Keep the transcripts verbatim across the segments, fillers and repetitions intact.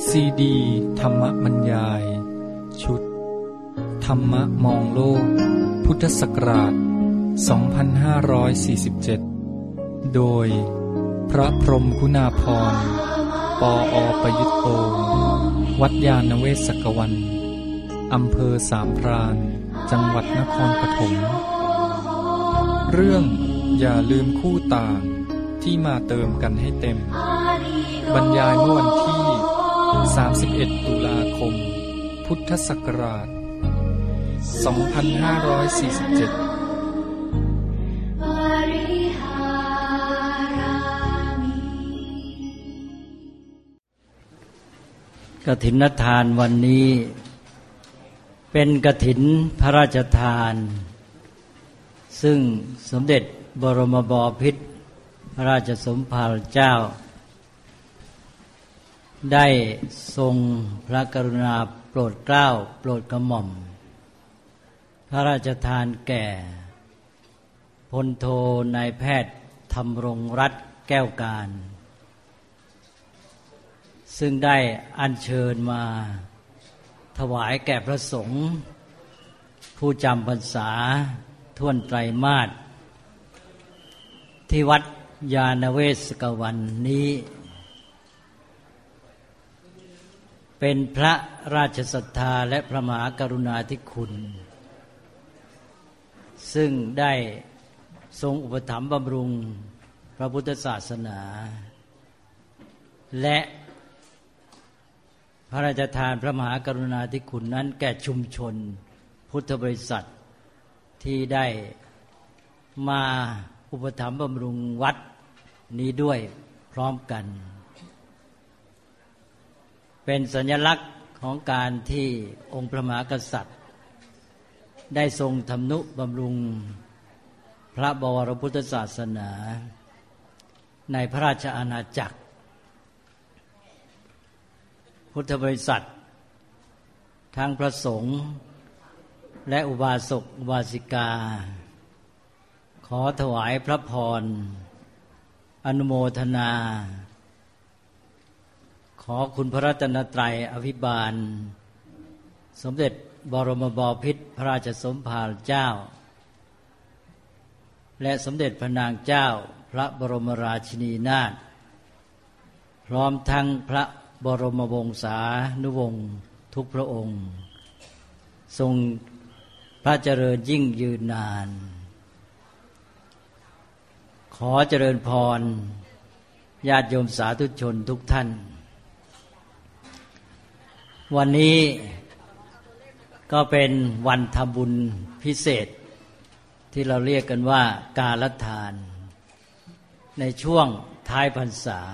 ซีดีธรรมบรรยายชุดธรรมะมองโลกพุทธศักราชสองพันห้าร้อยสี่สิบเจ็ดโดยพระพรหมคุณาภรณ์ปออประยุตโตวัดยาณเวศกวันอำเภอสามพรานจังหวัดนครปฐมเรื่องอย่าลืมคู่ต่างที่มาเติมกันให้เต็มบรรยายเมื่อวันที่สามสิบเอ็ดตุลาคมพุทธศักราชสองพันห้าร้อยสี่สิบเจ็ดกฐินทานวันนี้เป็นกฐินพระราชทานซึ่งสมเด็จบรมบพิตรพระราชสมภารเจ้าได้ทรงพระกรุณาโปรดเกล้าโปรดกระหม่อมพระราชทานแก่พลโทนายแพทย์ธำรงรัตน์แก้วการซึ่งได้อัญเชิญมาถวายแก่พระสงฆ์ผู้จำพรรษาท่วนไตรมาสที่วัดยาณเวศกวันนี้เป็นพระราชศรัทธาและพระมหากรุณาธิคุณซึ่งได้ทรงอุปถัมภ์บำรุงพระพุทธศาสนาและพระราชทานพระมหากรุณาธิคุณนั้นแก่ชุมชนพุทธบริษัทที่ได้มาอุปถัมภ์บำรุงวัดนี้ด้วยพร้อมกันเป็นสัญลักษณ์ของการที่องค์พระมหากษัตริย์ได้ทรงทำนุบำรุงพระบวรพุทธศาสนาในพระราชอาณาจักรพุทธบริษัททั้งพระสงฆ์และอุบาสกอุบาสิกาขอถวายพระพรอนุโมทนาขอคุณพระรัตนตรัยอภิบาลสมเด็จบรมบพิตรพระราชสมภารเจ้าและสมเด็จพระนางเจ้าพระบรมราชินีนาถพร้อมทั้งพระบรมวงศานุวงศ์ทุกพระองค์ทรงพระเจริญยิ่งยืนนานขอเจริญพรญาติโยมสาธุชนทุกท่านวันนี้ก็เป็นวันทำบุญพิเศษที่เราเรียกกันว่ากาลทานในช่วงท้ายพรรษา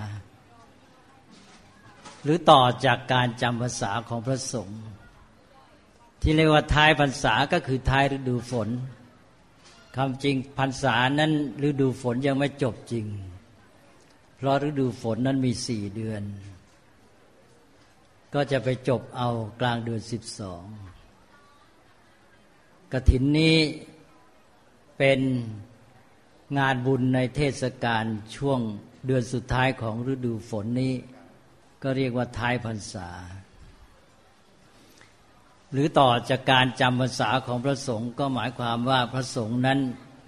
หรือต่อจากการจำพรรษาของพระสงฆ์ที่เรียกว่าท้ายพรรษาก็คือท้ายฤดูฝนคำจริงพรรษานั้นฤดูฝนยังไม่จบจริงเพราะฤดูฝนนั้นมีสี่เดือนก็จะไปจบเอากลางเดือนสิบสองกฐินนี้เป็นงานบุญในเทศกาลช่วงเดือนสุดท้ายของฤดูฝนนี้ก็เรียกว่าท้ายพรรษาหรือต่อจากการจำพรรษาของพระสงฆ์ก็หมายความว่าพระสงฆ์นั้น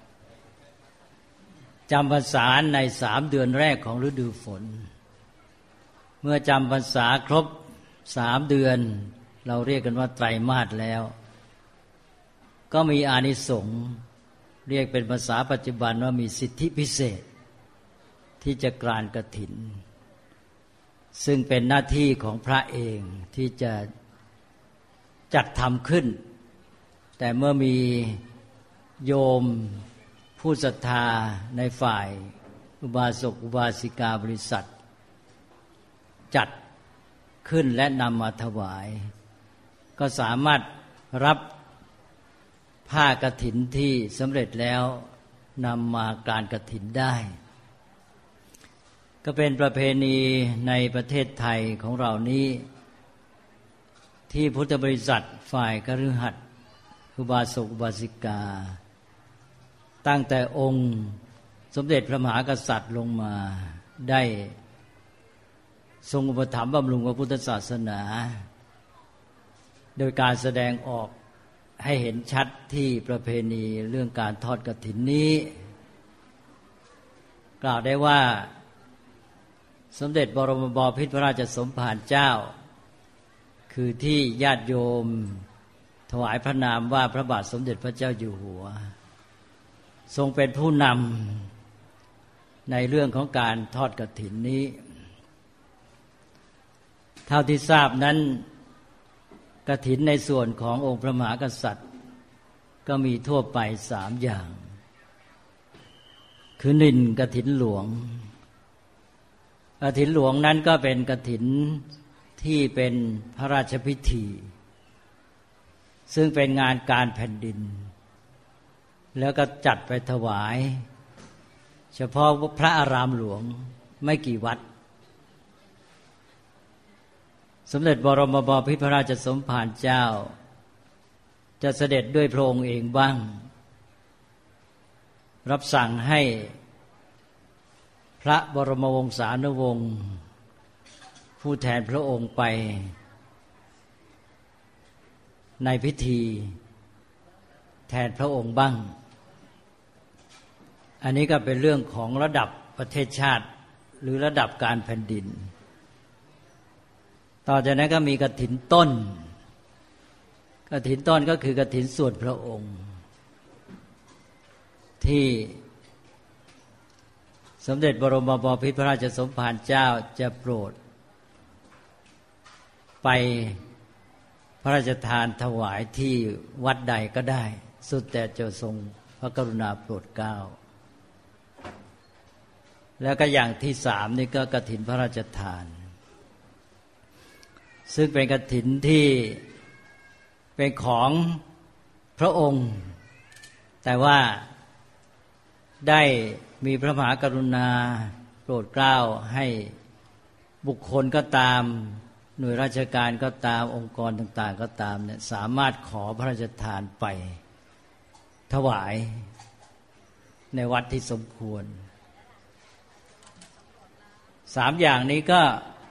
จำพรรษาในสามเดือนแรกของฤดูฝนเมื่อจำพรรษาครบสามเดือนเราเรียกกันว่าไตรมาสแล้วก็มีอานิสงส์เรียกเป็นภาษาปัจจุบันว่ามีสิทธิพิเศษที่จะกรานกฐินซึ่งเป็นหน้าที่ของพระเองที่จะจัดทำขึ้นแต่เมื่อมีโยมผู้ศรัทธาในฝ่ายอุบาสกอุบาสิกาบริษัทจัดขึ้นและนำมาถวายก็สามารถรับผ้ากฐินที่สำเร็จแล้วนำมากรานกฐินได้ก็เป็นประเพณีในประเทศไทยของเรานี้ที่พุทธบริษัทฝ่ายคฤหัสถ์อุบาสกอุบาสิกาตั้งแต่องค์สมเด็จพระมหากษัตริย์ลงมาได้ทรงอุปถัมภ์บำรุงพระพุทธศาสนาโดยการแสดงออกให้เห็นชัดที่ประเพณีเรื่องการทอดกฐินนี้กล่าวได้ว่าสมเด็จบรมบพิตรพระราชสมภารเจ้าคือที่ญาติโยมถวายพระนามว่าพระบาทสมเด็จพระเจ้าอยู่หัวทรงเป็นผู้นำในเรื่องของการทอดกฐินนี้เท่าที่ทราบนั้นกฐินในส่วนขององค์พระมหากษัตริย์ก็มีทั่วไปสามอย่างคือหนึ่งกฐินหลวงกฐินหลวงนั้นก็เป็นกฐินที่เป็นพระราชพิธีซึ่งเป็นงานการแผ่นดินแล้วก็จัดไปถวายเฉพาะพระอารามหลวงไม่กี่วัดสมเด็จบรมบพิตรพระราชสมภารเจ้าจะเสด็จด้วยพระองค์เองบ้างรับสั่งให้พระบรมวงศานุวงศ์ผู้แทนพระองค์ไปในพิธีแทนพระองค์บ้างอันนี้ก็เป็นเรื่องของระดับประเทศชาติหรือระดับการแผ่นดินต่อจากนั้นก็มีกฐินต้นกฐินต้นก็คือกฐินส่วนพระองค์ที่สมเด็จบรมบพิตรพระราชสมภารเจ้าจะโปรดไปพระราชทานถวายที่วัดใดก็ได้สุดแต่จะทรงพระกรุณาโปรดเกล้าแล้วก็อย่างที่สามนี่ก็กฐินพระราชทานซึ่งเป็นกฐินที่เป็นของพระองค์แต่ว่าได้มีพระมหากรุณาโปรดเกล้าให้บุคคลก็ตามหน่วยราชการก็ตามองค์กรต่างๆก็ตามเนี่ยสามารถขอพระราชทานไปถวายในวัดที่สมควรสามอย่างนี้ก็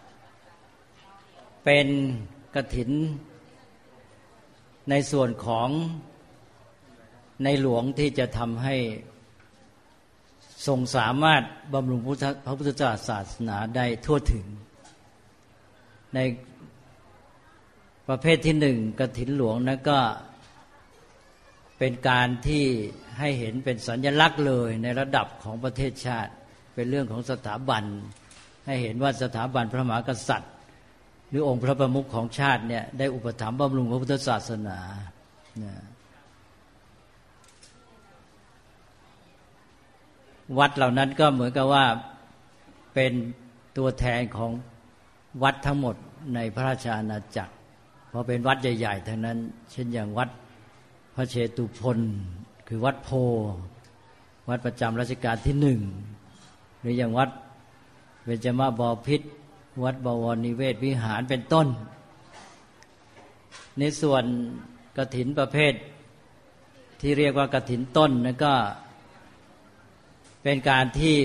เป็นกฐินในส่วนของในหลวงที่จะทำให้ทรงสามารถบำรุงพระพุทธศาสนาได้ทั่วถึงในประเภทที่หนึ่งกฐินหลวงนั้นก็เป็นการที่ให้เห็นเป็นสัญลักษณ์เลยในระดับของประเทศชาติเป็นเรื่องของสถาบันให้เห็นว่าสถาบันพระมหากษัตริย์หรือองค์พระประมุขของชาติเนี่ยได้อุปถัมภ์บำรุงพระพุทธศาสนาวัดเหล่านั้นก็เหมือนกับว่าเป็นตัวแทนของวัดทั้งหมดในพระราชอาณาจักรเพราะเป็นวัดใหญ่ๆทั้งนั้นเช่นอย่างวัดพระเชตุพนคือวัดโพวัดประจำรัชกาลที่หนึ่งหรืออย่างวัดเบญจมาบพิตรวัดบวรนิเวศวิหารเป็นต้นในส่วนกฐินประเภทที่เรียกว่ากฐินต้นนั่นก็เป็นการที่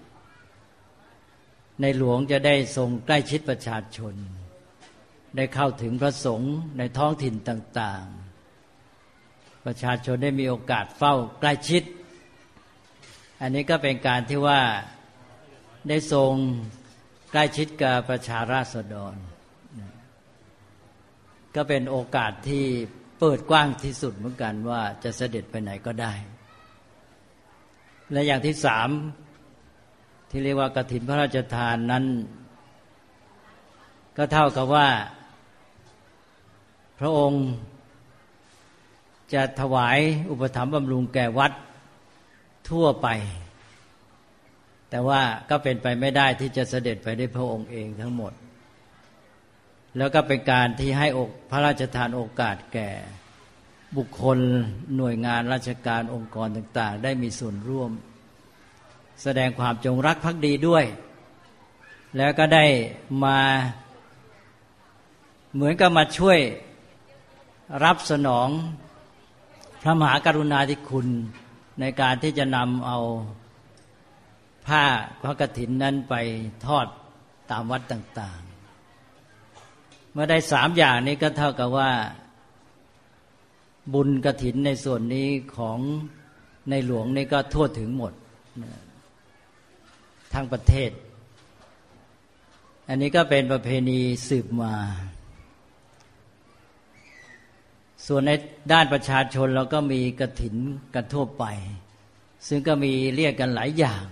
ในหลวงจะได้ทรงใกล้ชิดประชาชนได้เข้าถึงพระสงฆ์ในท้องถิ่นต่างๆประชาชนได้มีโอกาสเฝ้าใกล้ชิดอันนี้ก็เป็นการที่ว่าได้ทรงใกล้ชิดกับประชาราษฎรก็เป็นโอกาสที่เปิดกว้างที่สุดเหมือนกันว่าจะเสด็จไปไหนก็ได้และอย่างที่สามที่เรียกว่ากฐินพระราชทานนั้นก็เท่ากับว่าพระองค์จะถวายอุปถัมภ์บำรุงแก่วัดทั่วไปแต่ว่าก็เป็นไปไม่ได้ที่จะเสด็จไปด้วยพระองค์เองทั้งหมดแล้วก็เป็นการที่ให้พระราชทานโอกาสแก่บุคคลหน่วยงานราชการองค์กรต่างๆได้มีส่วนร่วมแสดงความจงรักภักดีด้วยแล้วก็ได้มาเหมือนกับมาช่วยรับสนองพระมหากรุณาธิคุณในการที่จะนำเอาผ้าพระกฐินนั้นไปทอดตามวัดต่างๆเมื่อได้สามอย่างนี้ก็เท่ากับว่าบุญกฐินในส่วนนี้ของในหลวงนี่ก็ทั่วถึงหมดทั้งประเทศอันนี้ก็เป็นประเพณีสืบมาส่วนในด้านประชาชนเราก็มีกฐินกันทั่วไปซึ่งก็มีเรียกกันหลายอย่าง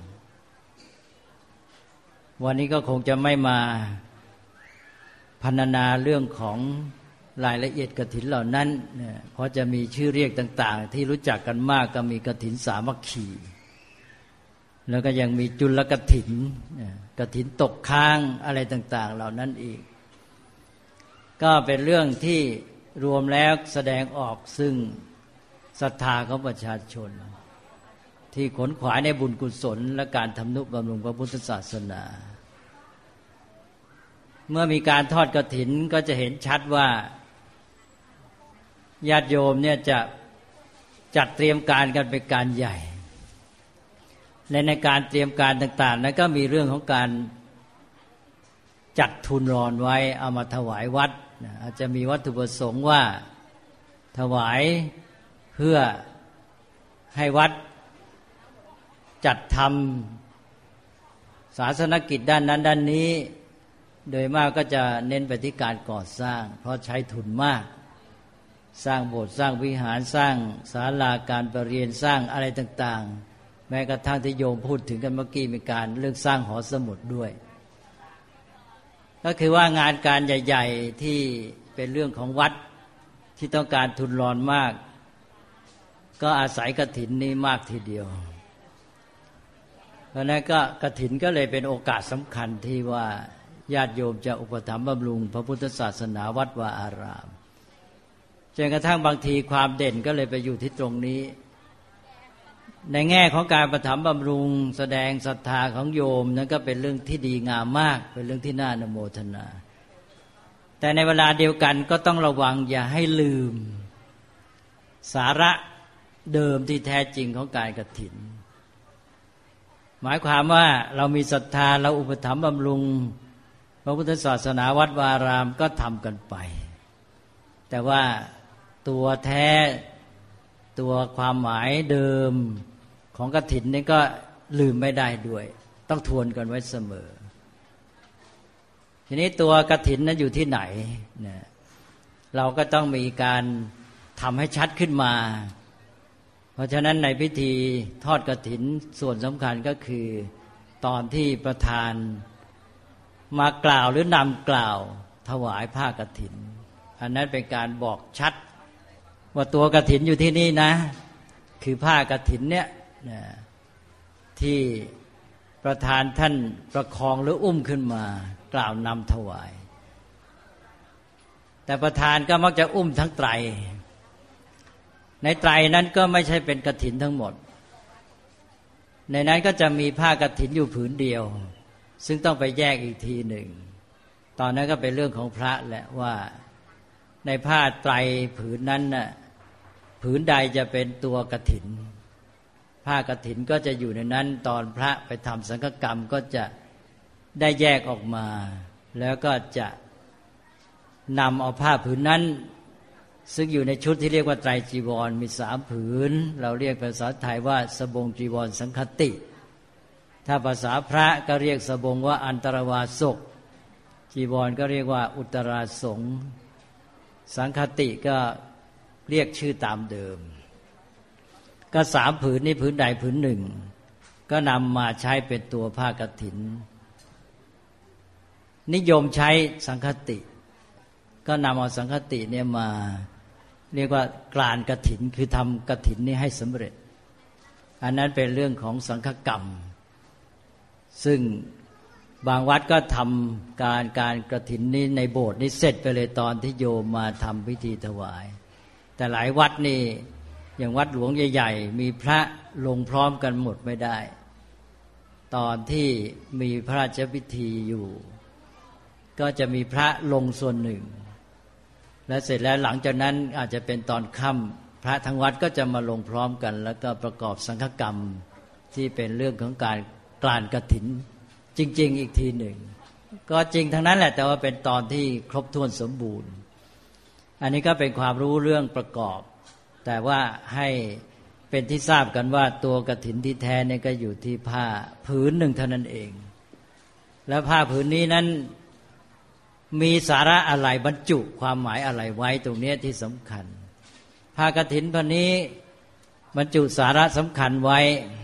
วันนี้ก็คงจะไม่มาพรรณนาเรื่องของรายละเอียดกฐินเหล่านั้นเพราะจะมีชื่อเรียกต่างๆที่รู้จักกันมากก็มีกฐินสามัคคีแล้วก็ยังมีจุลกฐินกฐินตกค้างอะไรต่างๆเหล่านั้นอีกก็เป็นเรื่องที่รวมแล้วแสดงออกซึ่งศรัทธาของประชาชนที่ขนขวายในบุญกุศลและการทำนุบำรุงพระพุทธศาสนาเมื่อมีการทอดกฐินก็จะเห็นชัดว่าญาติโยมเนี่ยจะจัดเตรียมการกันเป็นการใหญ่และในการเตรียมการต่างๆนั้นก็มีเรื่องของการจัดทุนรอนไว้เอามาถวายวัดอาจจะมีวัตถุประสงค์ว่าถวายเพื่อให้วัดจัดทำศาสนกิจด้านนั้นด้านนี้โดยมากก็จะเน้นไปที่การก่อสร้างเพราะใช้ทุนมากสร้างโบสถ์สร้างวิหารสร้างศาลาการประเรียนสร้างอะไรต่างๆแม้กระทั่งที่โยมพูดถึงกันเมื่อกี้มีการเรื่องสร้างหอสมุดด้วยก็คือว่างานการใหญ่ๆที่เป็นเรื่องของวัดที่ต้องการทุนรอนมากก็อาศัยกฐินนี้มากทีเดียวเพราะนั้นก็กฐินก็เลยเป็นโอกาสสำคัญที่ว่าญาติโยมจะอุปถัมภ์บำรุงพระพุทธศาสนาวัดวาอารามจนกระทั่งบางทีความเด่นก็เลยไปอยู่ที่ตรงนี้ในแง่ของการอุปถัมภ์บำรุงแสดงศรัทธาของโยมนั้นก็เป็นเรื่องที่ดีงามมากเป็นเรื่องที่น่าอนุโมทนาแต่ในเวลาเดียวกันก็ต้องระวังอย่าให้ลืมสาระเดิมที่แท้จริงของการกฐินหมายความว่าเรามีศรัทธาเราอุปถัมภ์บำรุงพระพุทธศาสนาวัดวาอารามก็ทำกันไปแต่ว่าตัวแท้ตัวความหมายเดิมของกฐินนี่ก็ลืมไม่ได้ด้วยต้องทวนกันไว้เสมอทีนี้ตัวกฐินนั้นอยู่ที่ไหนเนี่ยเราก็ต้องมีการทำให้ชัดขึ้นมาเพราะฉะนั้นในพิธีทอดกฐินส่วนสำคัญก็คือตอนที่ประธานมากล่าวหรือนำกล่าวถวายผ้ากฐินอันนั้นเป็นการบอกชัดว่าตัวกฐินอยู่ที่นี่นะคือผ้ากฐินเนี่ยที่ประธานท่านประคองหรืออุ้มขึ้นมากล่าวนำถวายแต่ประธานก็มักจะอุ้มทั้งไตรในไตรนั้นก็ไม่ใช่เป็นกฐินทั้งหมดในนั้นก็จะมีผ้ากฐินอยู่ผืนเดียวซึ่งต้องไปแยกอีกทีหนึ่งตอนนั้นก็เป็นเรื่องของพระแหละว่าในผ้าไตรผืนนั้นน่ะผืนใดจะเป็นตัวกฐินผ้ากฐินก็จะอยู่ในนั้นตอนพระไปทำสังฆกรรมก็จะได้แยกออกมาแล้วก็จะนำเอาผ้าผืนนั้นซึ่งอยู่ในชุดที่เรียกว่าไตรจีวรมีสามผืนเราเรียกภาษาไทยว่าสบงจีวรสังฆติถ้าภาษาพระก็เรียกสบงว่าอันตรวาสกจีวรก็เรียกว่าอุตราสงฆ์สังฆติก็เรียกชื่อตามเดิมก็สามผืนนี้ผืนใดผืนหนึ่งก็นำมาใช้เป็นตัวผ้ากฐินนิยมใช้สังฆติก็นำเอาสังฆติเนี่ยมาเรียกว่ากลานกฐินคือทำกฐินนี้ให้สำเร็จอันนั้นเป็นเรื่องของสังฆกรรมซึ่งบางวัดก็ทำการการกฐินนี้ในโบสถ์นี้เสร็จไปเลยตอนที่โยมมาทำพิธีถวายแต่หลายวัดนี่อย่างวัดหลวงใหญ่ๆมีพระลงพร้อมกันหมดไม่ได้ตอนที่มีพระราชพิธีอยู่ก็จะมีพระลงส่วนหนึ่งและเสร็จแล้วหลังจากนั้นอาจจะเป็นตอนค่ำพระทั้งวัดก็จะมาลงพร้อมกันแล้วก็ประกอบสังฆกรรมที่เป็นเรื่องของการกลานกฐินจริงๆอีกทีหนึ่งก็จริงทั้งนั้นแหละแต่ว่าเป็นตอนที่ครบถ้วนสมบูรณ์อันนี้ก็เป็นความรู้เรื่องประกอบแต่ว่าให้เป็นที่ทราบกันว่าตัวกฐินที่แท้เนี่ยก็อยู่ที่ผ้าผืนหนึ่งเท่านั้นเองแล้วผ้าผืนนี้นั้นมีสาระอะไรบรรจุความหมายอะไรไว้ตรงนี้ที่สำคัญผ้ากฐินผืนนี้บรรจุสาระสำคัญไว้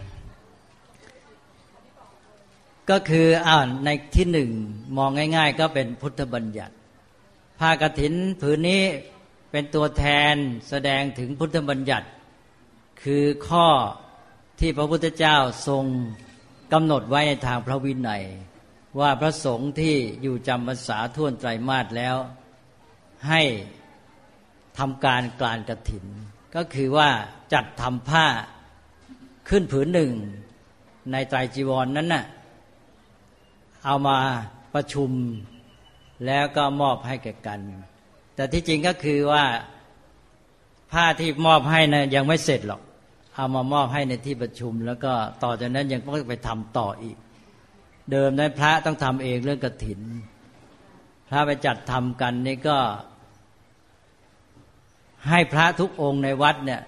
ก็คืออ้าวในที่หนึ่งมองง่ายๆก็เป็นพุทธบัญญัติผ้ากฐินผืนนี้เป็นตัวแทนแสดงถึงพุทธบัญญัติคือข้อที่พระพุทธเจ้าทรงกำหนดไว้ในทางพระวินัยว่าพระสงฆ์ที่อยู่จำพรรษาท่วนไตรมาสแล้วให้ทำการกลานกฐินก็คือว่าจัดทำผ้าขึ้นผืนหนึ่งในไตรจีวร น, นั้นน่ะเอามาประชุมแล้วก็มอบให้แก่กันแต่ที่จริงก็คือว่าผ้าที่มอบให้นะยังไม่เสร็จหรอกเอามามอบให้ในที่ประชุมแล้วก็ต่อจากนั้นยังต้องไปทำต่ออีกเดิมนั้นพระต้องทำเองเรื่องกฐินพระไปจัดทำกันนี่ก็ให้พระทุกองค์ในวัดเนี่ย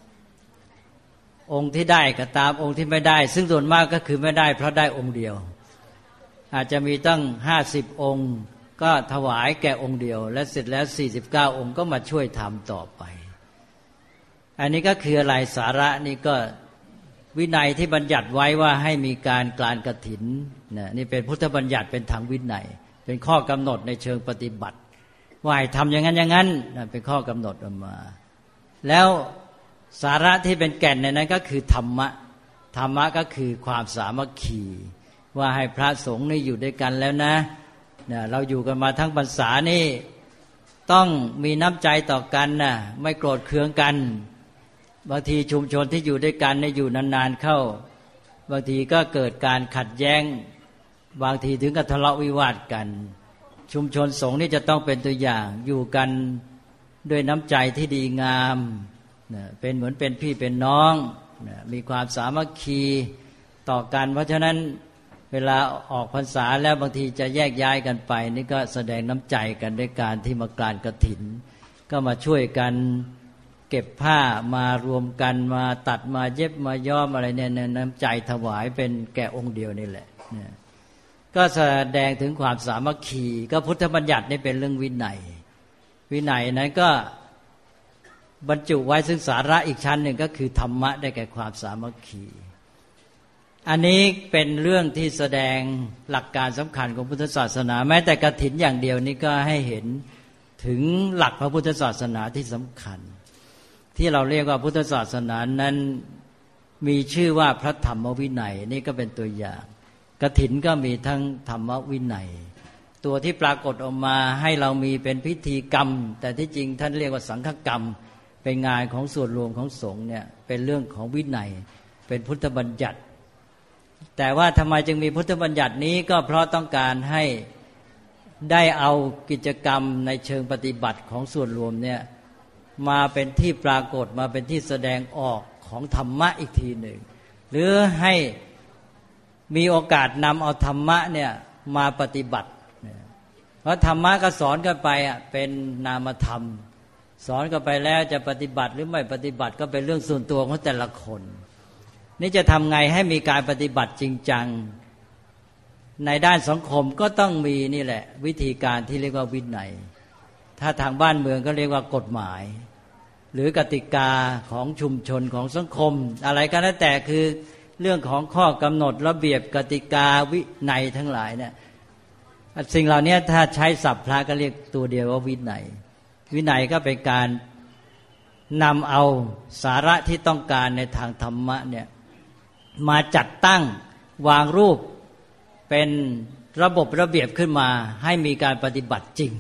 องค์ที่ได้ก็ตามองค์ที่ไม่ได้ซึ่งส่วนมากก็คือไม่ได้เพราะได้องค์เดียวอาจจะมีตั้งห้าสิบองค์ก็ถวายแก่องค์เดียวและเสร็จแล้วสี่สิบเก้าองค์ก็มาช่วยทำต่อไปอันนี้ก็คืออะไรสาระนี่ก็วินัยที่บัญญัติไว้ว่าให้มีการกลานกฐินนะนี่เป็นพุทธบัญญัติเป็นทางวินัยเป็นข้อกำหนดในเชิงปฏิบัติว่าให้ทำอย่างนั้นอย่างนั้นนะเป็นข้อกำหนดออกมาแล้วสาระที่เป็นแก่นในนั้นก็คือธรรมะธรรมะก็คือความสามัคคีว่าให้พระสงฆ์นี่อยู่ด้วยกันแล้วนะเนี่ยเราอยู่กันมาทั้งพรรษานี่ต้องมีน้ำใจต่อกันนะไม่โกรธเคืองกันบางทีชุมชนที่อยู่ด้วยกันเนี่ยอยู่นานๆเข้าบางทีก็เกิดการขัดแย้งบางทีถึงกับทะเลาะวิวาทกันชุมชนสงฆ์นี่จะต้องเป็นตัวอย่างอยู่กันด้วยน้ำใจที่ดีงามนะเป็นเหมือนเป็นพี่เป็นน้องนะมีความสามัคคีต่อกันเพราะฉะนั้นเวลาออกพรรษาแล้วบางทีจะแยกย้ายกันไปนี่ก็แสดงน้ำใจกันด้วยการที่มากลานกฐินก็มาช่วยกันเก็บผ้ามารวมกันมาตัดมาเย็บมาย้อมอะไรเนี่ยน้ำใจถวายเป็นแก่องค์เดียวนี่แหละเนี่ยก็แสดงถึงความสามัคคีก็พุทธบัญญัตินี่เป็นเรื่องวินัยวินัยนั้นก็บรรจุไว้ซึ่งสาระอีกชั้นหนึ่งก็คือธรรมะได้แก่ความสามัคคีอันนี้เป็นเรื่องที่แสดงหลักการสำคัญของพุทธศาสนาแม้แต่กฐินอย่างเดียวนี้ก็ให้เห็นถึงหลักพระพุทธศาสนาที่สำคัญที่เราเรียกว่าพุทธศาสนานั้นมีชื่อว่าพระธรรมวินัยนี่ก็เป็นตัวอย่างกฐินก็มีทั้งธรรมวินัยตัวที่ปรากฏออกมาให้เรามีเป็นพิธีกรรมแต่ที่จริงท่านเรียกว่าสังฆกรรมเป็นงานของส่วนรวมของสงฆ์เนี่ยเป็นเรื่องของวินัยเป็นพุทธบัญญัติแต่ว่าทำไมจึงมีพุทธบัญญัตินี้ก็เพราะต้องการให้ได้เอากิจกรรมในเชิงปฏิบัติของส่วนรวมเนี่ยมาเป็นที่ปรากฏมาเป็นที่แสดงออกของธรรมะอีกทีหนึ่งหรือให้มีโอกาสนำเอาธรรมะเนี่ยมาปฏิบัติเพราะธรรมะก็สอนกันไปอ่ะเป็นนามธรรมสอนกันไปแล้วจะปฏิบัติหรือไม่ปฏิบัติก็เป็นเรื่องส่วนตัวของแต่ละคนนี่จะทำไงให้มีการปฏิบัติจริงจังในด้านสังคมก็ต้องมีนี่แหละวิธีการที่เรียกว่าวินัยถ้าทางบ้านเมืองก็เรียกว่ากฎหมายหรือกติกาของชุมชนของสังคมอะไรก็แล้วแต่คือเรื่องของข้อกำหนดระเบียบกติกาวินัยทั้งหลายเนี่ยสิ่งเหล่านี้ถ้าใช้ศัพท์พระก็เรียกตัวเดียวว่าวินัยวินัยก็เป็นการนำเอาสาระที่ต้องการในทางธรรมะเนี่ยมาจัดตั้งวางรูปเป็นระบบระเบียบขึ้นมาให้มีการปฏิบัติจริง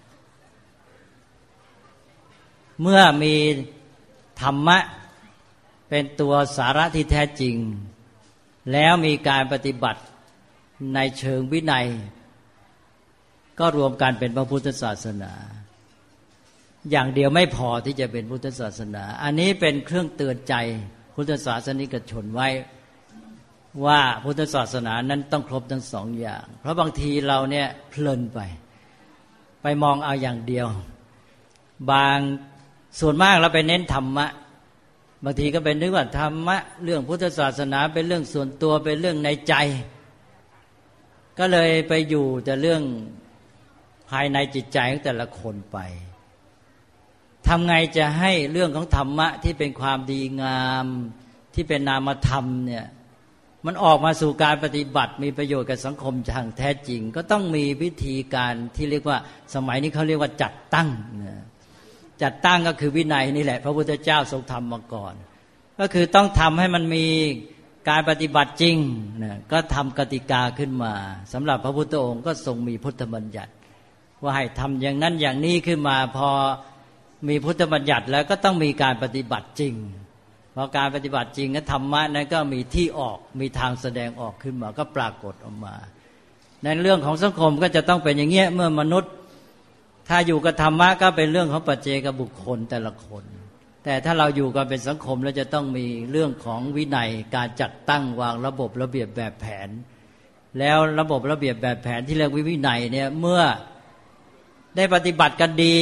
เมื่อมีธรรมะเป็นตัวสาระที่แท้จริงแล้วมีการปฏิบัติในเชิงวินัยก็รวมกันเป็นพระพุทธศาสนาอย่างเดียวไม่พอที่จะเป็นพุทธศาสนาอันนี้เป็นเครื่องเตือนใจพุทธศาสนิกชนไว้ว่าพุทธศาสนานั้นต้องครบทั้งสองอย่างเพราะบางทีเราเนี่ยเพลินไปไปมองเอาอย่างเดียวบางส่วนมากเราไปเน้นธรรมะบางทีก็เป็นนึกว่าธรรมะเรื่องพุทธศาสนาเป็นเรื่องส่วนตัวเป็นเรื่องในใจก็เลยไปอยู่แต่เรื่องภายในจิตใจของแต่ละคนไปทำไงจะให้เรื่องของธรรมะที่เป็นความดีงามที่เป็นนามธรรมเนี่ยมันออกมาสู่การปฏิบัติมีประโยชน์กับสังคมอย่างแท้จริงก็ต้องมีวิธีการที่เรียกว่าสมัยนี้เขาเรียกว่าจัดตั้งจัดตั้งก็คือวินัยนี่แหละพระพุทธเจ้าทรงทำมาก่อนก็คือต้องทำให้มันมีการปฏิบัติจริงนะก็ทำกติกาขึ้นมาสำหรับพระพุทธองค์ก็ทรงมีพุทธบัญญัติว่าให้ทำอย่างนั้นอย่างนี้ขึ้นมาพอมีพุทธบัญญัติแล้วก็ต้องมีการปฏิบัติจริงพอการปฏิบัติจริงธรรมะนั้นก็มีที่ออกมีทางแสดงออกขึ้นมาก็ปรากฏออกมาในเรื่องของสังคมก็จะต้องเป็นอย่างเงี้ยเมื่อมนุษย์ถ้าอยู่กับธรรมะก็เป็นเรื่องของปัจเจกบุคคลแต่ละคนแต่ถ้าเราอยู่กันเป็นสังคมแล้วจะต้องมีเรื่องของวินัยการจัดตั้งวางระบบระเบียบแบบแผนแล้วระบบระเบียบแบบแผนที่เรียกวินัยเนี่ยเมื่อได้ปฏิบัติกันดี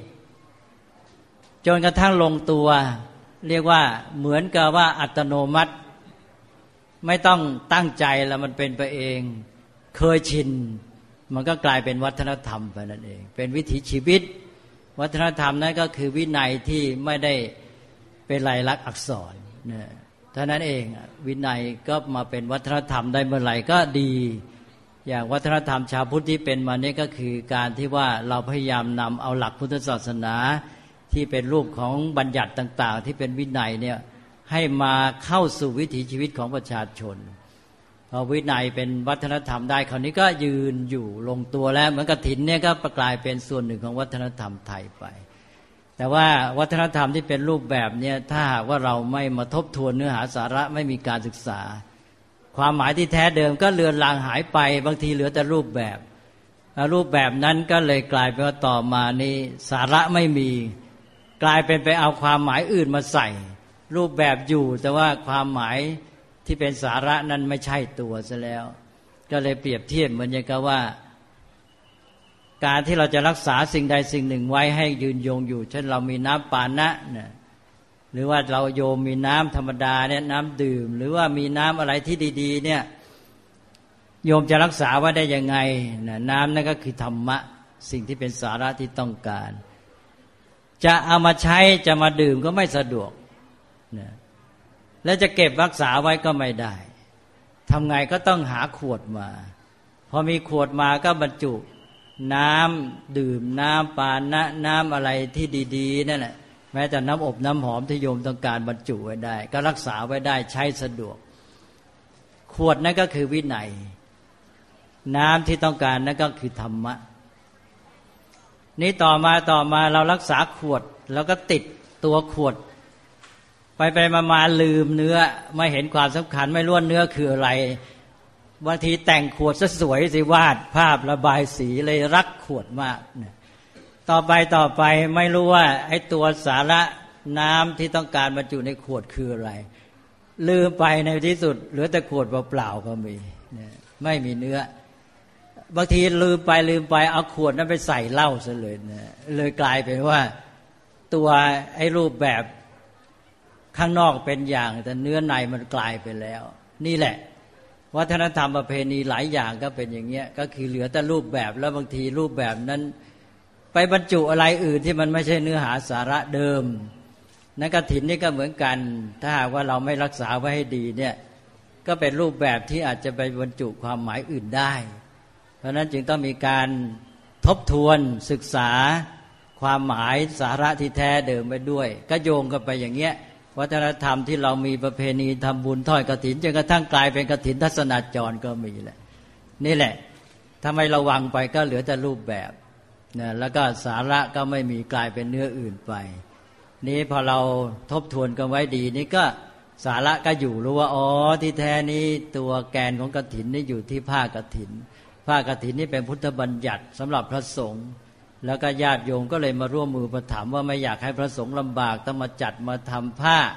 จนกระทั่งลงตัวเรียกว่าเหมือนกับว่าอัตโนมัติไม่ต้องตั้งใจแล้วมันเป็นไปเองเคยชินมันก็กลายเป็นวัฒนธรรมไปนั่นเองเป็นวิถีชีวิตวัฒนธรรมนั้นก็คือวินัยที่ไม่ได้เป็นลายลักษณ์อักษรเนี่ยเท่านั้นเองวินัยก็มาเป็นวัฒนธรรมได้เมื่อไหร่ก็ดีอย่างวัฒนธรรมชาวพุทธที่เป็นมานี้ก็คือการที่ว่าเราพยายามนำเอาหลักพุทธศาสนาที่เป็นรูปของบัญญัติต่างๆที่เป็นวินัยเนี่ยให้มาเข้าสู่วิถีชีวิตของประชาชนพอวินัยเป็นวัฒนธรรมได้คราวนี้ก็ยืนอยู่ลงตัวแล้วเหมือนกฐินเนี่ยก็กลายเป็นส่วนหนึ่งของวัฒนธรรมไทยไปแต่ว่าวัฒนธรรมที่เป็นรูปแบบเนี่ยถ้าหากว่าเราไม่มาทบทวนเนื้อหาสาระไม่มีการศึกษาความหมายที่แท้เดิมก็เลือนลางหายไปบางทีเหลือแต่รูปแบบรูปแบบนั้นก็เลยกลายเป็นว่าต่อมานี้สาระไม่มีกลายเป็นไปเอาความหมายอื่นมาใส่รูปแบบอยู่แต่ว่าความหมายที่เป็นสาระนั้นไม่ใช่ตัวซะแล้วก็เลยเปรียบเทียบเหมือนอย่างกับว่าการที่เราจะรักษาสิ่งใดสิ่งหนึ่งไว้ให้ยืนยงอยู่เช่นเรามีน้ำปานะเนี่ยหรือว่าเราโยมมีน้ำธรรมดาเนี่ยน้ำดื่มหรือว่ามีน้ำอะไรที่ดีๆเนี่ยโยมจะรักษาไว้ได้ยังไงนะน้ำนั่นก็คือธรรมะสิ่งที่เป็นสาระที่ต้องการจะเอามาใช้จะมาดื่มก็ไม่สะดวกนะแล้วจะเก็บรักษาไว้ก็ไม่ได้ทำไงก็ต้องหาขวดมาพอมีขวดมาก็บรรจุน้ำดื่มน้ำปานะน้ำอะไรที่ดีๆนั่นแหละแม้แต่น้ำอบน้ำหอมที่โยมต้องการบรรจุไว้ได้ก็รักษาไว้ได้ใช้สะดวกขวดนั่นก็คือวินัยน้ำที่ต้องการนั่นก็คือธรรมะนี่ต่อมาต่อมาเรารักษาขวดแล้วก็ติดตัวขวดไปไปมามาลืมเนื้อไม่เห็นความสำคัญไม่รู้ว่าเนื้อคืออะไรบางทีแต่งขวดซะสวยสิวาดภาพระบายสีเลยรักขวดมากต่อไปต่อไปไม่รู้ว่าไอ้ตัวสาระน้ำที่ต้องการบรรจุในขวดคืออะไรลืมไปในที่สุดเหลือแต่ขวดเปล่าๆก็มีไม่มีเนื้อบางทีลืมไปลืมไปเอาขวดนั้นไปใส่เหล้าซะเลยนะเลยกลายเป็นว่าตัวไอ้รูปแบบข้างนอกเป็นอย่างแต่เนื้อในมันกลายไปแล้วนี่แหละวัฒนธรรมประเพณีหลายอย่างก็เป็นอย่างเงี้ยก็คือเหลือแต่รูปแบบแล้วบางทีรูปแบบนั้นไปบรรจุอะไรอื่นที่มันไม่ใช่เนื้อหาสาระเดิมนักกฐินนี่ก็เหมือนกันถ้าหากว่าเราไม่รักษาไว้ให้ดีเนี่ยก็เป็นรูปแบบที่อาจจะไปบรรจุความหมายอื่นได้เพราะนั้นจึงต้องมีการทบทวนศึกษาความหมายสาระที่แท้เดิมไปด้วยก็โยงกันไปอย่างเงี้ยวัฒนธรรมที่เรามีประเพณีทำบุญทอดกฐินจนกระทั่งกลายเป็นกฐินทัศนาจรก็มีแหละนี่แหละถ้าไม่ระวังไปก็เหลือแต่รูปแบบนะแล้วก็สาระก็ไม่มีกลายเป็นเนื้ออื่นไปนี้พอเราทบทวนกันไว้ดีนี่ก็สาระก็อยู่รู้ว่าอ๋อที่แท้นี้ตัวแกนของกฐินนี่อยู่ที่ผ้ากฐินผ้ากฐินนี่เป็นพุทธบัญญัติสำหรับพระสงฆ์แล้วก็ญาติโยมก็เลยมาร่วมมือประถามว่าไม่อยากให้พระสงฆ์ลำบากต้องมาจัดมาทำผ้า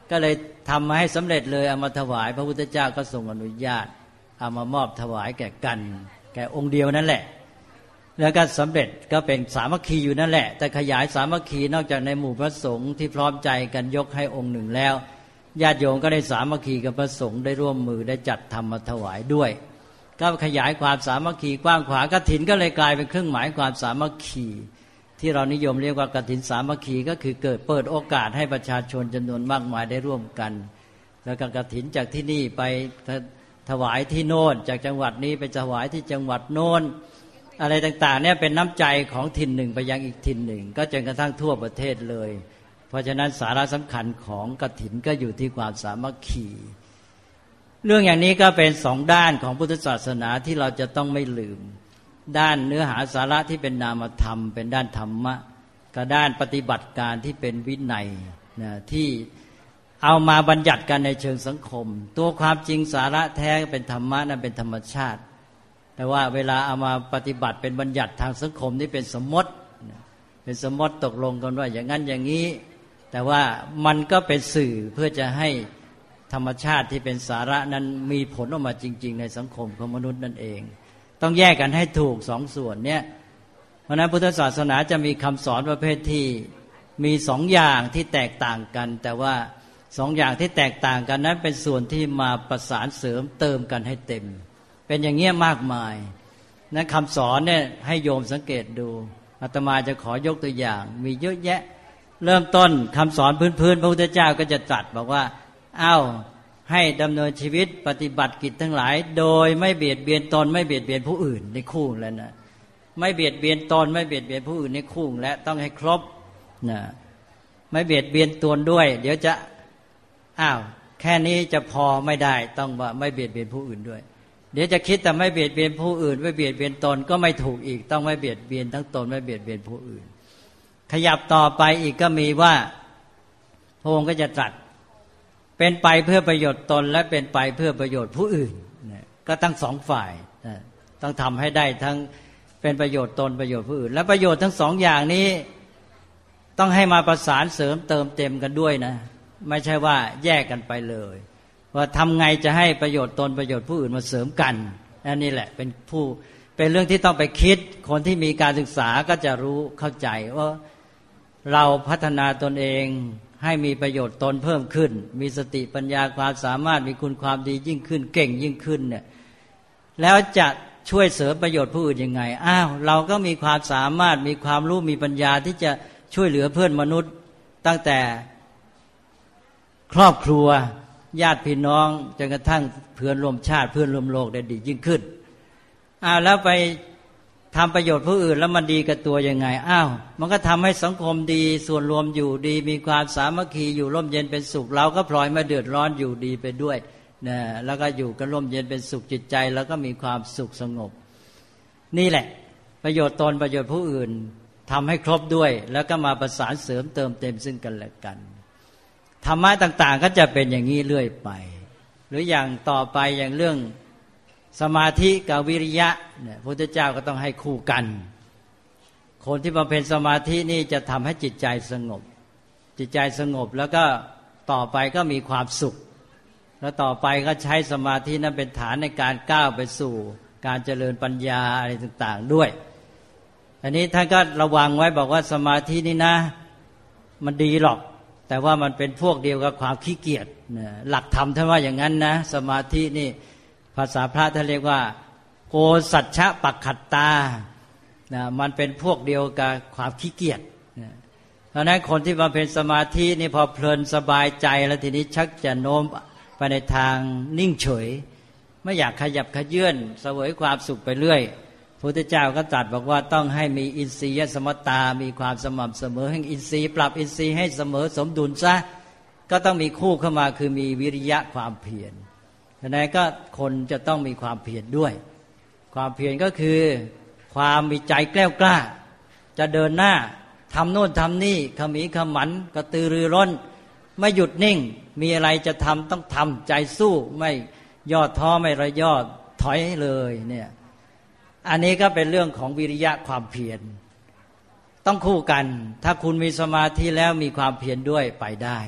ก็เลยทำมาให้สำเร็จเลยเอามาถวายพระพุทธเจ้าก็ทรงอนุญาตเอามามอบถวายแก่กันแก่องค์เดียวนั่นแหละแล้วก็สำเร็จก็เป็นสามัคคีอยู่นั่นแหละแต่ขยายสามัคคีนอกจากในหมู่พระสงฆ์ที่พร้อมใจกันยกให้องค์หนึ่งแล้วญาติโยมก็ได้สามัคคีกับพระสงฆ์ได้ร่วมมือได้จัดทำมาถวายด้วยก็ขยายความสามัคคีกว้างขวางกฐินก็เลยกลายเป็นเครื่องหมายความสามัคคีที่เรานิยมเรียกว่ากฐินสามัคคีก็คือเกิดเปิดโอกาสให้ประชาชนจำนวนมากมายได้ร่วมกันแล้วก็กฐินจากที่นี่ไปถวายที่โน่นจากจังหวัดนี้ไปถวายที่จังหวัดโน้นอะไรต่างๆเนี่ยเป็นน้ำใจของถิ่นหนึ่งไปยังอีกถิ่นหนึ่งก็จนกระทั่งทั่วประเทศเลยเพราะฉะนั้นสาระสำคัญของกฐินก็อยู่ที่ความสามัคคีเรื่องอย่างนี้ก็เป็นสองด้านของพุทธศาสนาที่เราจะต้องไม่ลืมด้านเนื้อหาสาระที่เป็นนามธรรมเป็นด้านธรรมะกับด้านปฏิบัติการที่เป็นวินัยนะที่เอามาบัญญัติกันในเชิงสังคมตัวความจริงสาระแท้เป็นธรรมะนั้นเป็นธรรมชาติแต่ว่าเวลาเอามาปฏิบัติเป็นบัญญัติทางสังคมนี่เป็นสมมติเป็นสมมติตกลงกันว่าอย่างนั้นอย่างนี้แต่ว่ามันก็เป็นสื่อเพื่อจะให้ธรรมชาติที่เป็นสาระนั้นมีผลออกมาจริงๆในสังคมของมนุษย์นั่นเองต้องแยกกันให้ถูกสองส่วนเนี่ยเพราะนั้นพุทธศาสนาจะมีคำสอนประเภทที่มีสองอย่างที่แตกต่างกันแต่ว่าสองอย่างที่แตกต่างกันนั้นเป็นส่วนที่มาประสานเสริมเติมกันให้เต็มเป็นอย่างเงี้ยมากมายนั้นคำสอนเนี่ยให้โยมสังเกตดูอาตมาจะขอยกตัวอย่างมีเยอะแยะเริ่มต้นคำสอนพื้นๆพระพุทธเจ้าก็จะตรัสบอกว่าอ้าวให้ดำเนินชีวิตปฏิบัติกิจทั้งหลายโดยไม่เบียดเบียนตนไม่เบียดเบียนผู้อื่นในคู่แล้วนะไม่เบียดเบียนตนไม่เบียดเบียนผู้อื่นในคู่และต้องให้ครบนะไม่เบียดเบียนตนด้วยเดี๋ยวจะอ้าวแค่นี้จะพอไม่ได้ต้องว่าไม่เบียดเบียนผู้อื่นด้วยเดี๋ยวจะคิดแต่ไม่เบียดเบียนผู้อื่นไม่เบียดเบียนตนก็ไม่ถูกอีกต้องไม่เบียดเบียนทั้งตนไม่เบียดเบียนผู้อื่นขยับต่อไปอีกก็มีว่าพระองค์ก็จะตรัสเป็นไปเพื่อประโยชน์ตนและเป็นไปเพื่อประโยชน์ผู้อื่นก็ทั้งสองฝ่ายต้องทำให้ได้ทั้งเป็นประโยชน์ตนประโยชน์ผู้อื่นและประโยชน์ทั้งสองอย่างนี้ต้องให้มาประสานเสริมเติมเต็มกันด้วยนะไม่ใช่ว่าแยกกันไปเลยว่าทำไงจะให้ประโยชน์ตนประโยชน์ผู้อื่นมาเสริมกันอันนี้แหละเป็นผู้เป็นเรื่องที่ต้องไปคิดคนที่มีการศึกษาก็จะรู้เข้าใจว่าเราพัฒนาตนเองให้มีประโยชน์ตนเพิ่มขึ้นมีสติปัญญาความสามารถมีคุณความดียิ่งขึ้นเก่งยิ่งขึ้นเนี่ยแล้วจะช่วยเสริมประโยชน์ผู้อื่นยังไงอ้าวเราก็มีความสามารถมีความรู้มีปัญญาที่จะช่วยเหลือเพื่อนมนุษย์ตั้งแต่ครอบครัวญาติพี่น้องจนกระทั่งเพื่อนร่วมชาติเพื่อนร่วมโลกได้ดียิ่งขึ้นอ้าวแล้วไปทำประโยชน์ผู้อื่นแล้วมันดีกับตัวยังไงอ้าวมันก็ทำให้สังคมดีส่วนรวมอยู่ดีมีความสามัคคีอยู่ร่มเย็นเป็นสุขเราก็พลอยมาเดือดร้อนอยู่ดีไปด้วยนะแล้วก็อยู่กันร่มเย็นเป็นสุขจิตใจแล้วก็มีความสุขสงบนี่แหละประโยชน์ตนประโยชน์ผู้อื่นทำให้ครบด้วยแล้วก็มาประสานเสริมเติมเต็มซึ่งกันและกันธรรมะต่างๆก็จะเป็นอย่างนี้เรื่อยไปหรืออย่างต่อไปอย่างเรื่องสมาธิกับวิริยะเนี่ยพระพุทธเจ้าก็ต้องให้คู่กันคนที่บำเพ็ญสมาธินี่จะทำให้จิตใจสงบจิตใจสงบแล้วก็ต่อไปก็มีความสุขแล้วต่อไปก็ใช้สมาธินั้นเป็นฐานในการก้าวไปสู่การเจริญปัญญาอะไรต่างๆด้วยอันนี้ท่านก็ระวังไว้บอกว่าสมาธินี่นะมันดีหรอกแต่ว่ามันเป็นพวกเดียวกับความขี้เกียจหลักธรรมท่านว่าอย่างนั้นนะสมาธินี่ภาษาพระท่านเรียกว่าโกสัจฉะปักขัตตานะมันเป็นพวกเดียวกับความขี้เกียจนะเพราะนั้นคนที่มาเป็นสมาธินี่พอเพลินสบายใจแล้วทีนี้ชักจะโน้มไปในทางนิ่งเฉยไม่อยากขยับขยื่นเสวยความสุขไปเรื่อยพระพุทธเจ้าก็ตรัสบอกว่าต้องให้มีอินทรียสมตามีความสม่ำเสมอแห่งอินทรีย์ปรับอินทรีย์ให้เสมอสมดุลซะก็ต้องมีคู่เข้ามาคือมีวิริยะความเพียรฉะนั้นก็คนจะต้องมีความเพียรด้วยความเพียรก็คือความมีใจแกล้วกล้าจะเดินหน้าทำโน่นทำนี่ขมีขมันกระตือรือร้นไม่หยุดนิ่งมีอะไรจะทำต้องทำใจสู้ไม่ย่อท้อไม่ระย่อถอยเลยเนี่ยอันนี้ก็เป็นเรื่องของวิริยะความเพียรต้องคู่กันถ้าคุณมีสมาธิแล้วมีความเพียรด้วยไปได้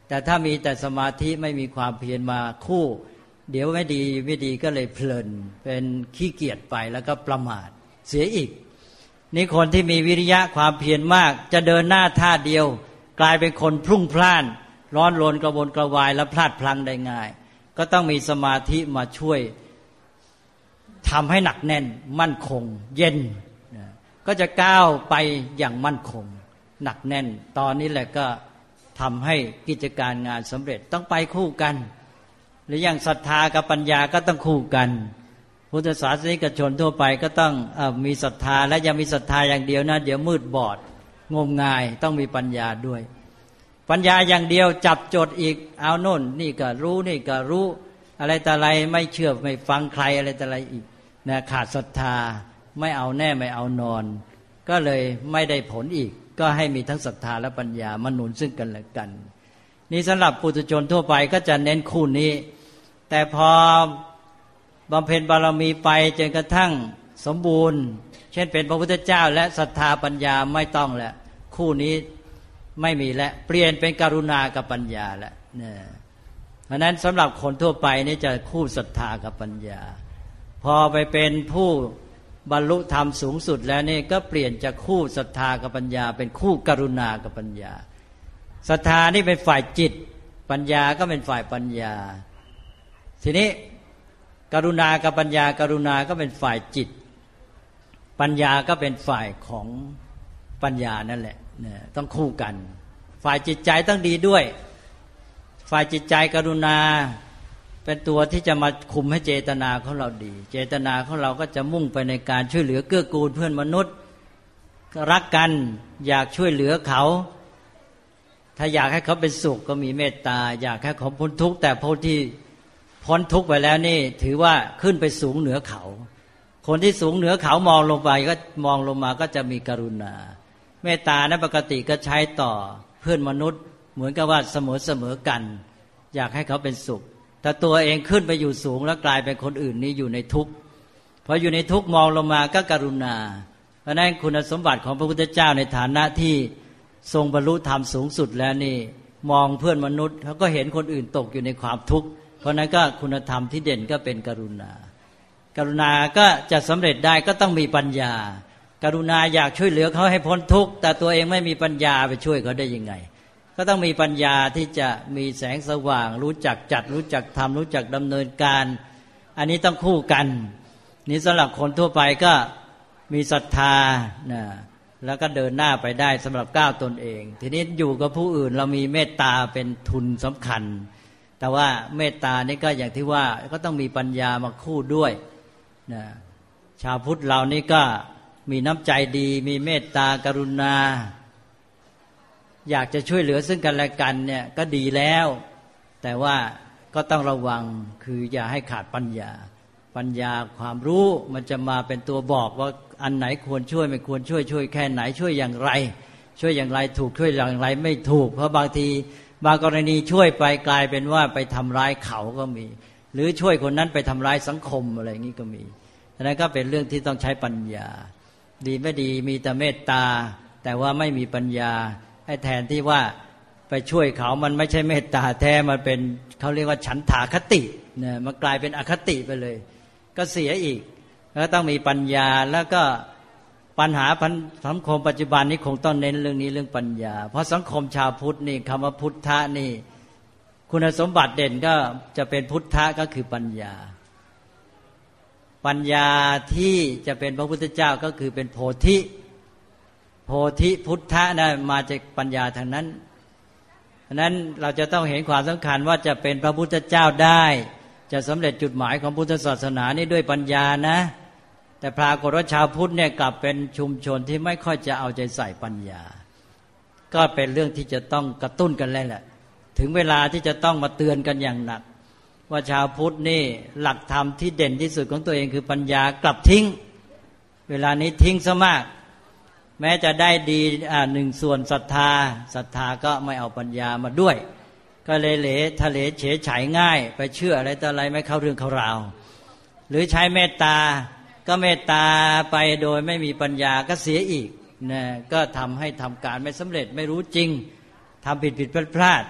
แต่ถ้ามีแต่สมาธิไม่มีความเพียรมาคู่เดี๋ยวไม่ดีไม่ดีก็เลยเพลินเป็นขี้เกียจไปแล้วก็ประมาทเสียอีกนี่คนที่มีวิริยะความเพียรมากจะเดินหน้าท่าเดียวกลายเป็นคนพลุ่งพล่านร้อนรนกระวนกระวายและพลาดพลั้งได้ง่ายก็ต้องมีสมาธิมาช่วยทำให้หนักแน่นมั่นคงเย็นก็จะก้าวไปอย่างมั่นคงหนักแน่นตอนนี้แหละก็ทำให้กิจการงานสำเร็จต้องไปคู่กันหรืออย่างศรัทธากับปัญญาก็ต้องคู่กันพุทธศาสนิกชนทั่วไปก็ต้องเอ่อมีศรัทธาและยังมีศรัทธาอย่างเดียวนะเดี๋ยวมืดบอดงมงายต้องมีปัญญาด้วยปัญญาอย่างเดียวจับจดอีกเอาโน่นนี่ก็รู้นี่ก็รู้อะไรแต่อะไรไม่เชื่อไม่ฟังใครอะไรแต่อะไรอีกนะขาดศรัทธาไม่เอาแน่ไม่เอานอนก็เลยไม่ได้ผลอีกก็ให้มีทั้งศรัทธาและปัญญามาหนุนซึ่งกันและกันนี่สำหรับปุถุชนทั่วไปก็จะเน้นคู่นี้แต่พอบำเพ็ญบารมีไปจนกระทั่งสมบูรณ์เช่นเป็นพระพุทธเจ้าและศรัทธาปัญญาไม่ต้องแล้วคู่นี้ไม่มีแล้วเปลี่ยนเป็นกรุณากับปัญญาแล้วเนี่ยเพราะนั้นสำหรับคนทั่วไปนี่จะคู่ศรัทธากับปัญญาพอไปเป็นผู้บรรลุธรรมสูงสุดแล้วนี่ก็เปลี่ยนจากคู่ศรัทธากับปัญญาเป็นคู่กรุณากับปัญญาศรัทธานี่เป็นฝ่ายจิตปัญญาก็เป็นฝ่ายปัญญาทีนี้กรุณากับปัญญากรุณาก็เป็นฝ่ายจิตปัญญาก็เป็นฝ่ายของปัญญานั่นแหละเนี่ยต้องคู่กันฝ่ายจิตใจต้องดีด้วยฝ่ายจิตใจกรุณาเป็นตัวที่จะมาคุมให้เจตนาของเราดีเจตนาของเราก็จะมุ่งไปในการช่วยเหลือเกื้อกูลเพื่อนมนุษย์รักกันอยากช่วยเหลือเขาถ้าอยากให้เขาเป็นสุขก็มีเมตตาอยากให้เขาพ้นทุกข์แต่ผู้ที่พ้นทุกข์ไปแล้วนี่ถือว่าขึ้นไปสูงเหนือเขาคนที่สูงเหนือเขามองลงไปก็มองลงมาก็จะมีกรุณาเมตตานั้นปกติก็ใช้ต่อเพื่อนมนุษย์เหมือนกับว่าเสมอเสมอกันอยากให้เขาเป็นสุขแต่ตัวเองขึ้นไปอยู่สูงแล้วกลายเป็นคนอื่นนี่อยู่ในทุกข์พออยู่ในทุกข์มองลงมาก็กรุณาเพราะนั้นคุณสมบัติของพระพุทธเจ้าในฐานะที่ทรงบรรลุธรรมสูงสุดแล้วนี่มองเพื่อนมนุษย์เขาก็เห็นคนอื่นตกอยู่ในความทุกข์เพราะนั้นก็คุณธรรมที่เด่นก็เป็นกรุณากรุณาก็จะสำเร็จได้ก็ต้องมีปัญญากรุณาอยากช่วยเหลือเขาให้พ้นทุกข์แต่ตัวเองไม่มีปัญญาไปช่วยเขาได้ยังไงก็ต้องมีปัญญาที่จะมีแสงสว่างรู้จักจัดรู้จักทำรู้จักดำเนินการอันนี้ต้องคู่กันนี่สำหรับคนทั่วไปก็มีศรัทธานะแล้วก็เดินหน้าไปได้สำหรับก้าวตนเองทีนี้อยู่กับผู้อื่นเรามีเมตตาเป็นทุนสำคัญแต่ว่าเมตตานี่ก็อย่างที่ว่าก็ต้องมีปัญญามาคู่ด้วยนะชาวพุทธเรานี่ก็มีน้ำใจดีมีเมตตากรุณาอยากจะช่วยเหลือซึ่งกันและกันเนี่ยก็ดีแล้วแต่ว่าก็ต้องระวังคืออย่าให้ขาดปัญญาปัญญาความรู้มันจะมาเป็นตัวบอกว่าอันไหนควรช่วยไม่ควรช่วยช่วยแค่ไหนช่วยอย่างไรช่วยอย่างไรถูกช่วยอย่างไรไม่ถูกเพราะบางทีบางกรณีช่วยไปกลายเป็นว่าไปทำร้ายเขาก็มีหรือช่วยคนนั้นไปทำร้ายสังคมอะไรอย่างนี้ก็มีฉะนั้นก็เป็นเรื่องที่ต้องใช้ปัญญาดีไม่ดีมีแต่เมตตาแต่ว่าไม่มีปัญญาให้แทนที่ว่าไปช่วยเขามันไม่ใช่เมตตาแท้มันเป็นเขาเรียกว่าฉันทาคติเนี่ยมันกลายเป็นอคติไปเลยก็เสียอีกแล้วต้องมีปัญญาแล้วก็ปัญหาสังคมปัจจุบันนี้คงต้องเน้นเรื่องนี้เรื่องปัญญาเพราะสังคมชาวพุทธนี่คำว่าพุทธะนี่คุณสมบัติเด่นก็จะเป็นพุทธะก็คือปัญญาปัญญาที่จะเป็นพระพุทธเจ้าก็คือเป็นโพธิโพธิพุทธะนะมาจากปัญญาทางนั้นฉะนั้นเราจะต้องเห็นความสำคัญว่าจะเป็นพระพุทธเจ้าได้จะสำเร็จจุดหมายของพุทธศาสนานี้ด้วยปัญญานะแต่ปรากฏว่าชาวพุทธเนี่ยกลับเป็นชุมชนที่ไม่ค่อยจะเอาใจใส่ปัญญาก็เป็นเรื่องที่จะต้องกระตุ้นกันแล้วแหละถึงเวลาที่จะต้องมาเตือนกันอย่างหนักว่าชาวพุทธนี่หลักธรรมที่เด่นที่สุดของตัวเองคือปัญญากลับทิ้งเวลานี้ทิ้งซะมากแม้จะได้ดีอ่าหนึ่งส่วนศรัทธาศรัทธาก็ไม่เอาปัญญามาด้วยก็เลยเหลทะเลเฉยฉายง่ายไปเชื่ออะไรต่ออะไรไม่เข้าเรื่องเข้าราวหรือใช้เมตตาก็เมตตาไปโดยไม่มีปัญญาก็เสียอีกนะก็ทำให้ทำการไม่สำเร็จไม่รู้จริงทำผิดผิดพลาดพลาด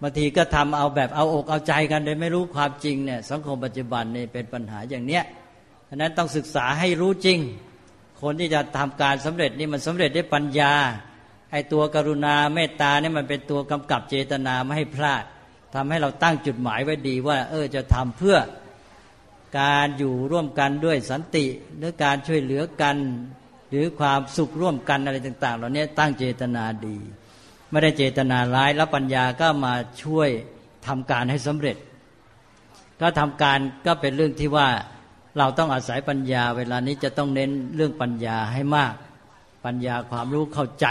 บางทีก็ทำเอาแบบเอาอกเอาใจกันโดยไม่รู้ความจริงเนี่ยสังคมปัจจุบันนี่เป็นปัญหาอย่างเนี้ยฉะนั้นต้องศึกษาให้รู้จริงคนที่จะทำการสำเร็จนี่มันสำเร็จด้วยปัญญาไอ้ตัวกรุณาเมตตาเนี่ยมันเป็นตัวกำกับเจตนาไม่ให้พลาดทำให้เราตั้งจุดหมายไว้ดีว่าเออจะทำเพื่อการอยู่ร่วมกันด้วยสันติหรือการช่วยเหลือกันหรือความสุขร่วมกันอะไรต่างๆเหล่านี้ตั้งเจตนาดีไม่ได้เจตนาร้ายแล้วปัญญาก็มาช่วยทำการให้สำเร็จก็ทำการก็เป็นเรื่องที่ว่าเราต้องอาศัยปัญญาเวลานี้จะต้องเน้นเรื่องปัญญาให้มากปัญญาความรู้เข้าใจ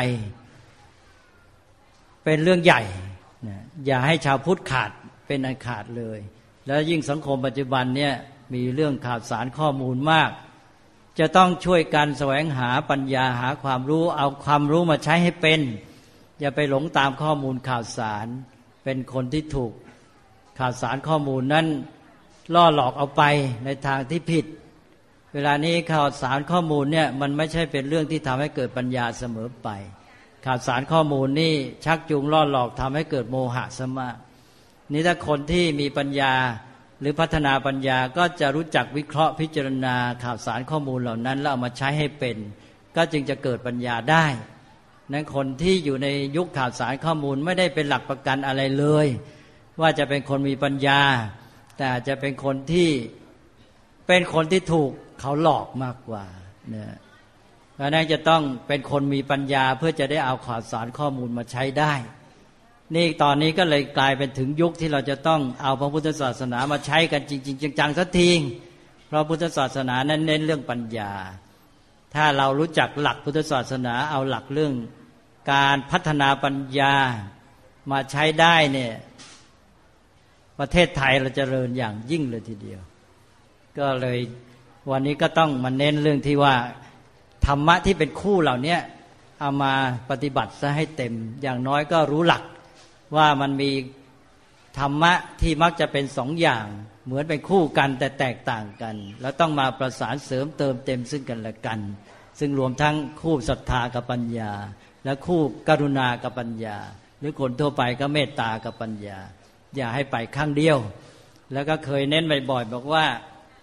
เป็นเรื่องใหญ่นะอย่าให้ชาวพุทธขาดเป็นอันขาดเลยแล้วยิ่งสังคมปัจจุบันเนี่ยมีเรื่องข่าวสารข้อมูลมากจะต้องช่วยกันแสวงหาปัญญาหาความรู้เอาความรู้มาใช้ให้เป็นอย่าไปหลงตามข้อมูลข่าวสารเป็นคนที่ถูกข่าวสารข้อมูลนั้นล่อหลอกเอาไปในทางที่ผิดเวลานี้ข่าวสารข้อมูลเนี่ยมันไม่ใช่เป็นเรื่องที่ทำให้เกิดปัญญาเสมอไปข่าวสารข้อมูลนี่ชักจูงล่อหลอกทำให้เกิดโมหะซะมากนี่ถ้าคนที่มีปัญญาหรือพัฒนาปัญญาก็จะรู้จักวิเคราะห์พิจารณาข่าวสารข้อมูลเหล่านั้นแล้วเอามาใช้ให้เป็นก็จึงจะเกิดปัญญาได้นั้นคนที่อยู่ในยุคข่าวสารข้อมูลไม่ได้เป็นหลักประกันอะไรเลยว่าจะเป็นคนมีปัญญาแต่อาจจะเป็นคนที่เป็นคนที่ถูกเขาหลอกมากกว่าเนี่ยเพราะนั้นจะต้องเป็นคนมีปัญญาเพื่อจะได้เอาข่าวสารข้อมูลมาใช้ได้นี่ตอนนี้ก็เลยกลายเป็นถึงยุคที่เราจะต้องเอาพระพุทธศาสนามาใช้กันจริงๆจังๆสักทีเพราะพุทธศาสนานั้นเน้นเรื่องปัญญาถ้าเรารู้จักหลักพุทธศาสนาเอาหลักเรื่องการพัฒนาปัญญามาใช้ได้เนี่ยประเทศไทยเราจะเจริญอย่างยิ่งเลยทีเดียวก็เลยวันนี้ก็ต้องมาเน้นเรื่องที่ว่าธรรมะที่เป็นคู่เหล่านี้เอามาปฏิบัติซะให้เต็มอย่างน้อยก็รู้หลักว่ามันมีธรรมะที่มักจะเป็นสองอย่างเหมือนเป็นคู่กันแต่แตกต่างกันแล้วต้องมาประสานเสริมเติมเต็มซึ่งกันและกันซึ่งรวมทั้งคู่ศรัทธากับปัญญาและคู่กรุณากับปัญญาหรือคนทั่วไปก็เมตตากับปัญญาอย่าให้ไปข้างเดียวแล้วก็เคยเน้นบ่อยๆบอกว่า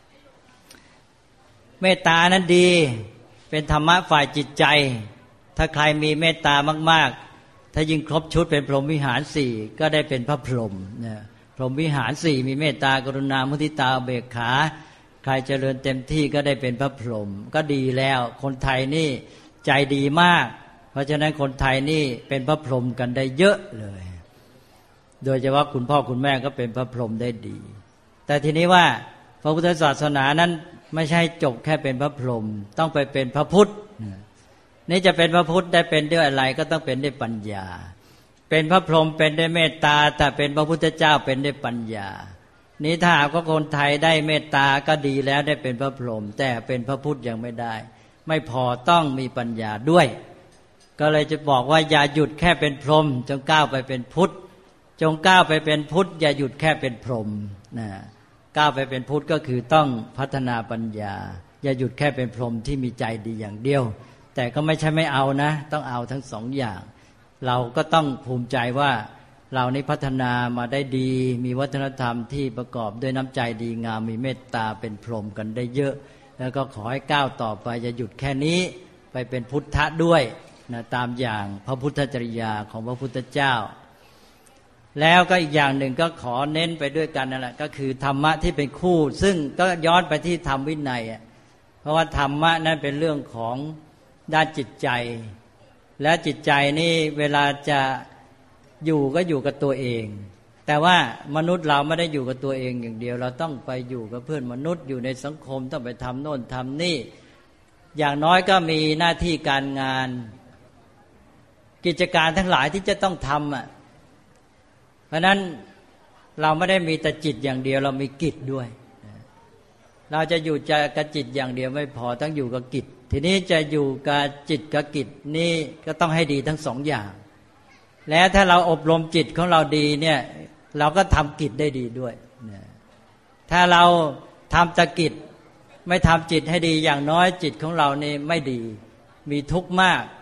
เมตตานั้นดีเป็นธรรมะฝ่ายจิตใจถ้าใครมีเมตตามากๆถ้ายิ่งครบชุดเป็นพรหมวิหารสี่ก็ได้เป็นพระพรหมนะพรหมวิหารสี่มีเมตตากรุณามุทิตาอุเบกขาใครเจริญเต็มที่ก็ได้เป็นพระพรหมก็ดีแล้วคนไทยนี่ใจดีมากเพราะฉะนั้นคนไทยนี่เป็นพระพรหมกันได้เยอะเลยโดยเฉพาะคุณพ่อคุณแม่ก็เป็นพระพรหมได้ดีแต่ทีนี้ว่าพระพุทธศาสนานั้นไม่ใช่จบแค่เป็นพระพรหมต้องไปเป็นพระพุทธนี่จะเป็นพระพุทธได้เป็นด้วยอะไรก็ต้องเป็นด้วยปัญญาเป็นพระพรหมเป็นด้วยเมตตาแต่เป็นพระพุทธเจ้าเป็นด้วยปัญญานี้ถ้าหากว่าคนไทยได้เมตตาก็ดีแล้วได้เป็นพระพรหมแต่เป็นพระพุทธยังไม่ได้ไม่พอต้องมีปัญญาด้วยก็เลยจะบอกว่าอย่าหยุดแค่เป็นพรหมจงก้าวไปเป็นพุทธจงก้าวไปเป็นพุทธอย่าหยุดแค่เป็นพรหมนะก้าวไปเป็นพุทธก็คือต้องพัฒนาปัญญาอย่าหยุดแค่เป็นพรหมที่มีใจดีอย่างเดียวแต่ก็ไม่ใช่ไม่เอานะต้องเอาทั้งสองอย่างเราก็ต้องภูมิใจว่าเรานี้พัฒนามาได้ดีมีวัฒนธรรมที่ประกอบด้วยน้ำใจดีงามมีเมตตาเป็นพรหมกันได้เยอะแล้วก็ขอให้ก้าวต่อไปอย่าหยุดแค่นี้ไปเป็นพุทธะด้วยนะตามอย่างพระพุทธจริยาของพระพุทธเจ้าแล้วก็อีกอย่างหนึ่งก็ขอเน้นไปด้วยกันนั่นแหละก็คือธรรมะที่เป็นคู่ซึ่งก็ย้อนไปที่ธรรมวินัยเพราะว่าธรรมะนั้นเป็นเรื่องของด้านจิตใจและจิตใจนี่เวลาจะอยู่ก็อยู่กับตัวเองแต่ว่ามนุษย์เราไม่ได้อยู่กับตัวเองอย่างเดียวเราต้องไปอยู่กับเพื่อนมนุษย์อยู่ในสังคมต้องไปทำโน่นทำนี่อย่างน้อยก็มีหน้าที่การงานกิจการทั้งหลายที่จะต้องทำอ่ะเพราะนั้นเราไม่ได้มีแต่จิตอย่างเดียวเรามีกิจด้วยเราจะอยู่จะกับจิตอย่างเดียวไม่พอต้องอยู่กับกิจทีนี้จะอยู่กับจิตกับกิจนี่ก็ต้องให้ดีทั้งสองอย่างและถ้าเราอบรมจิตของเราดีเนี่ยเราก็ทำกิจได้ดีด้วยถ้าเราทำแต่กิจไม่ทำจิตให้ดีอย่างน้อยจิตของเรานี่ไม่ดีมีทุกข์มาก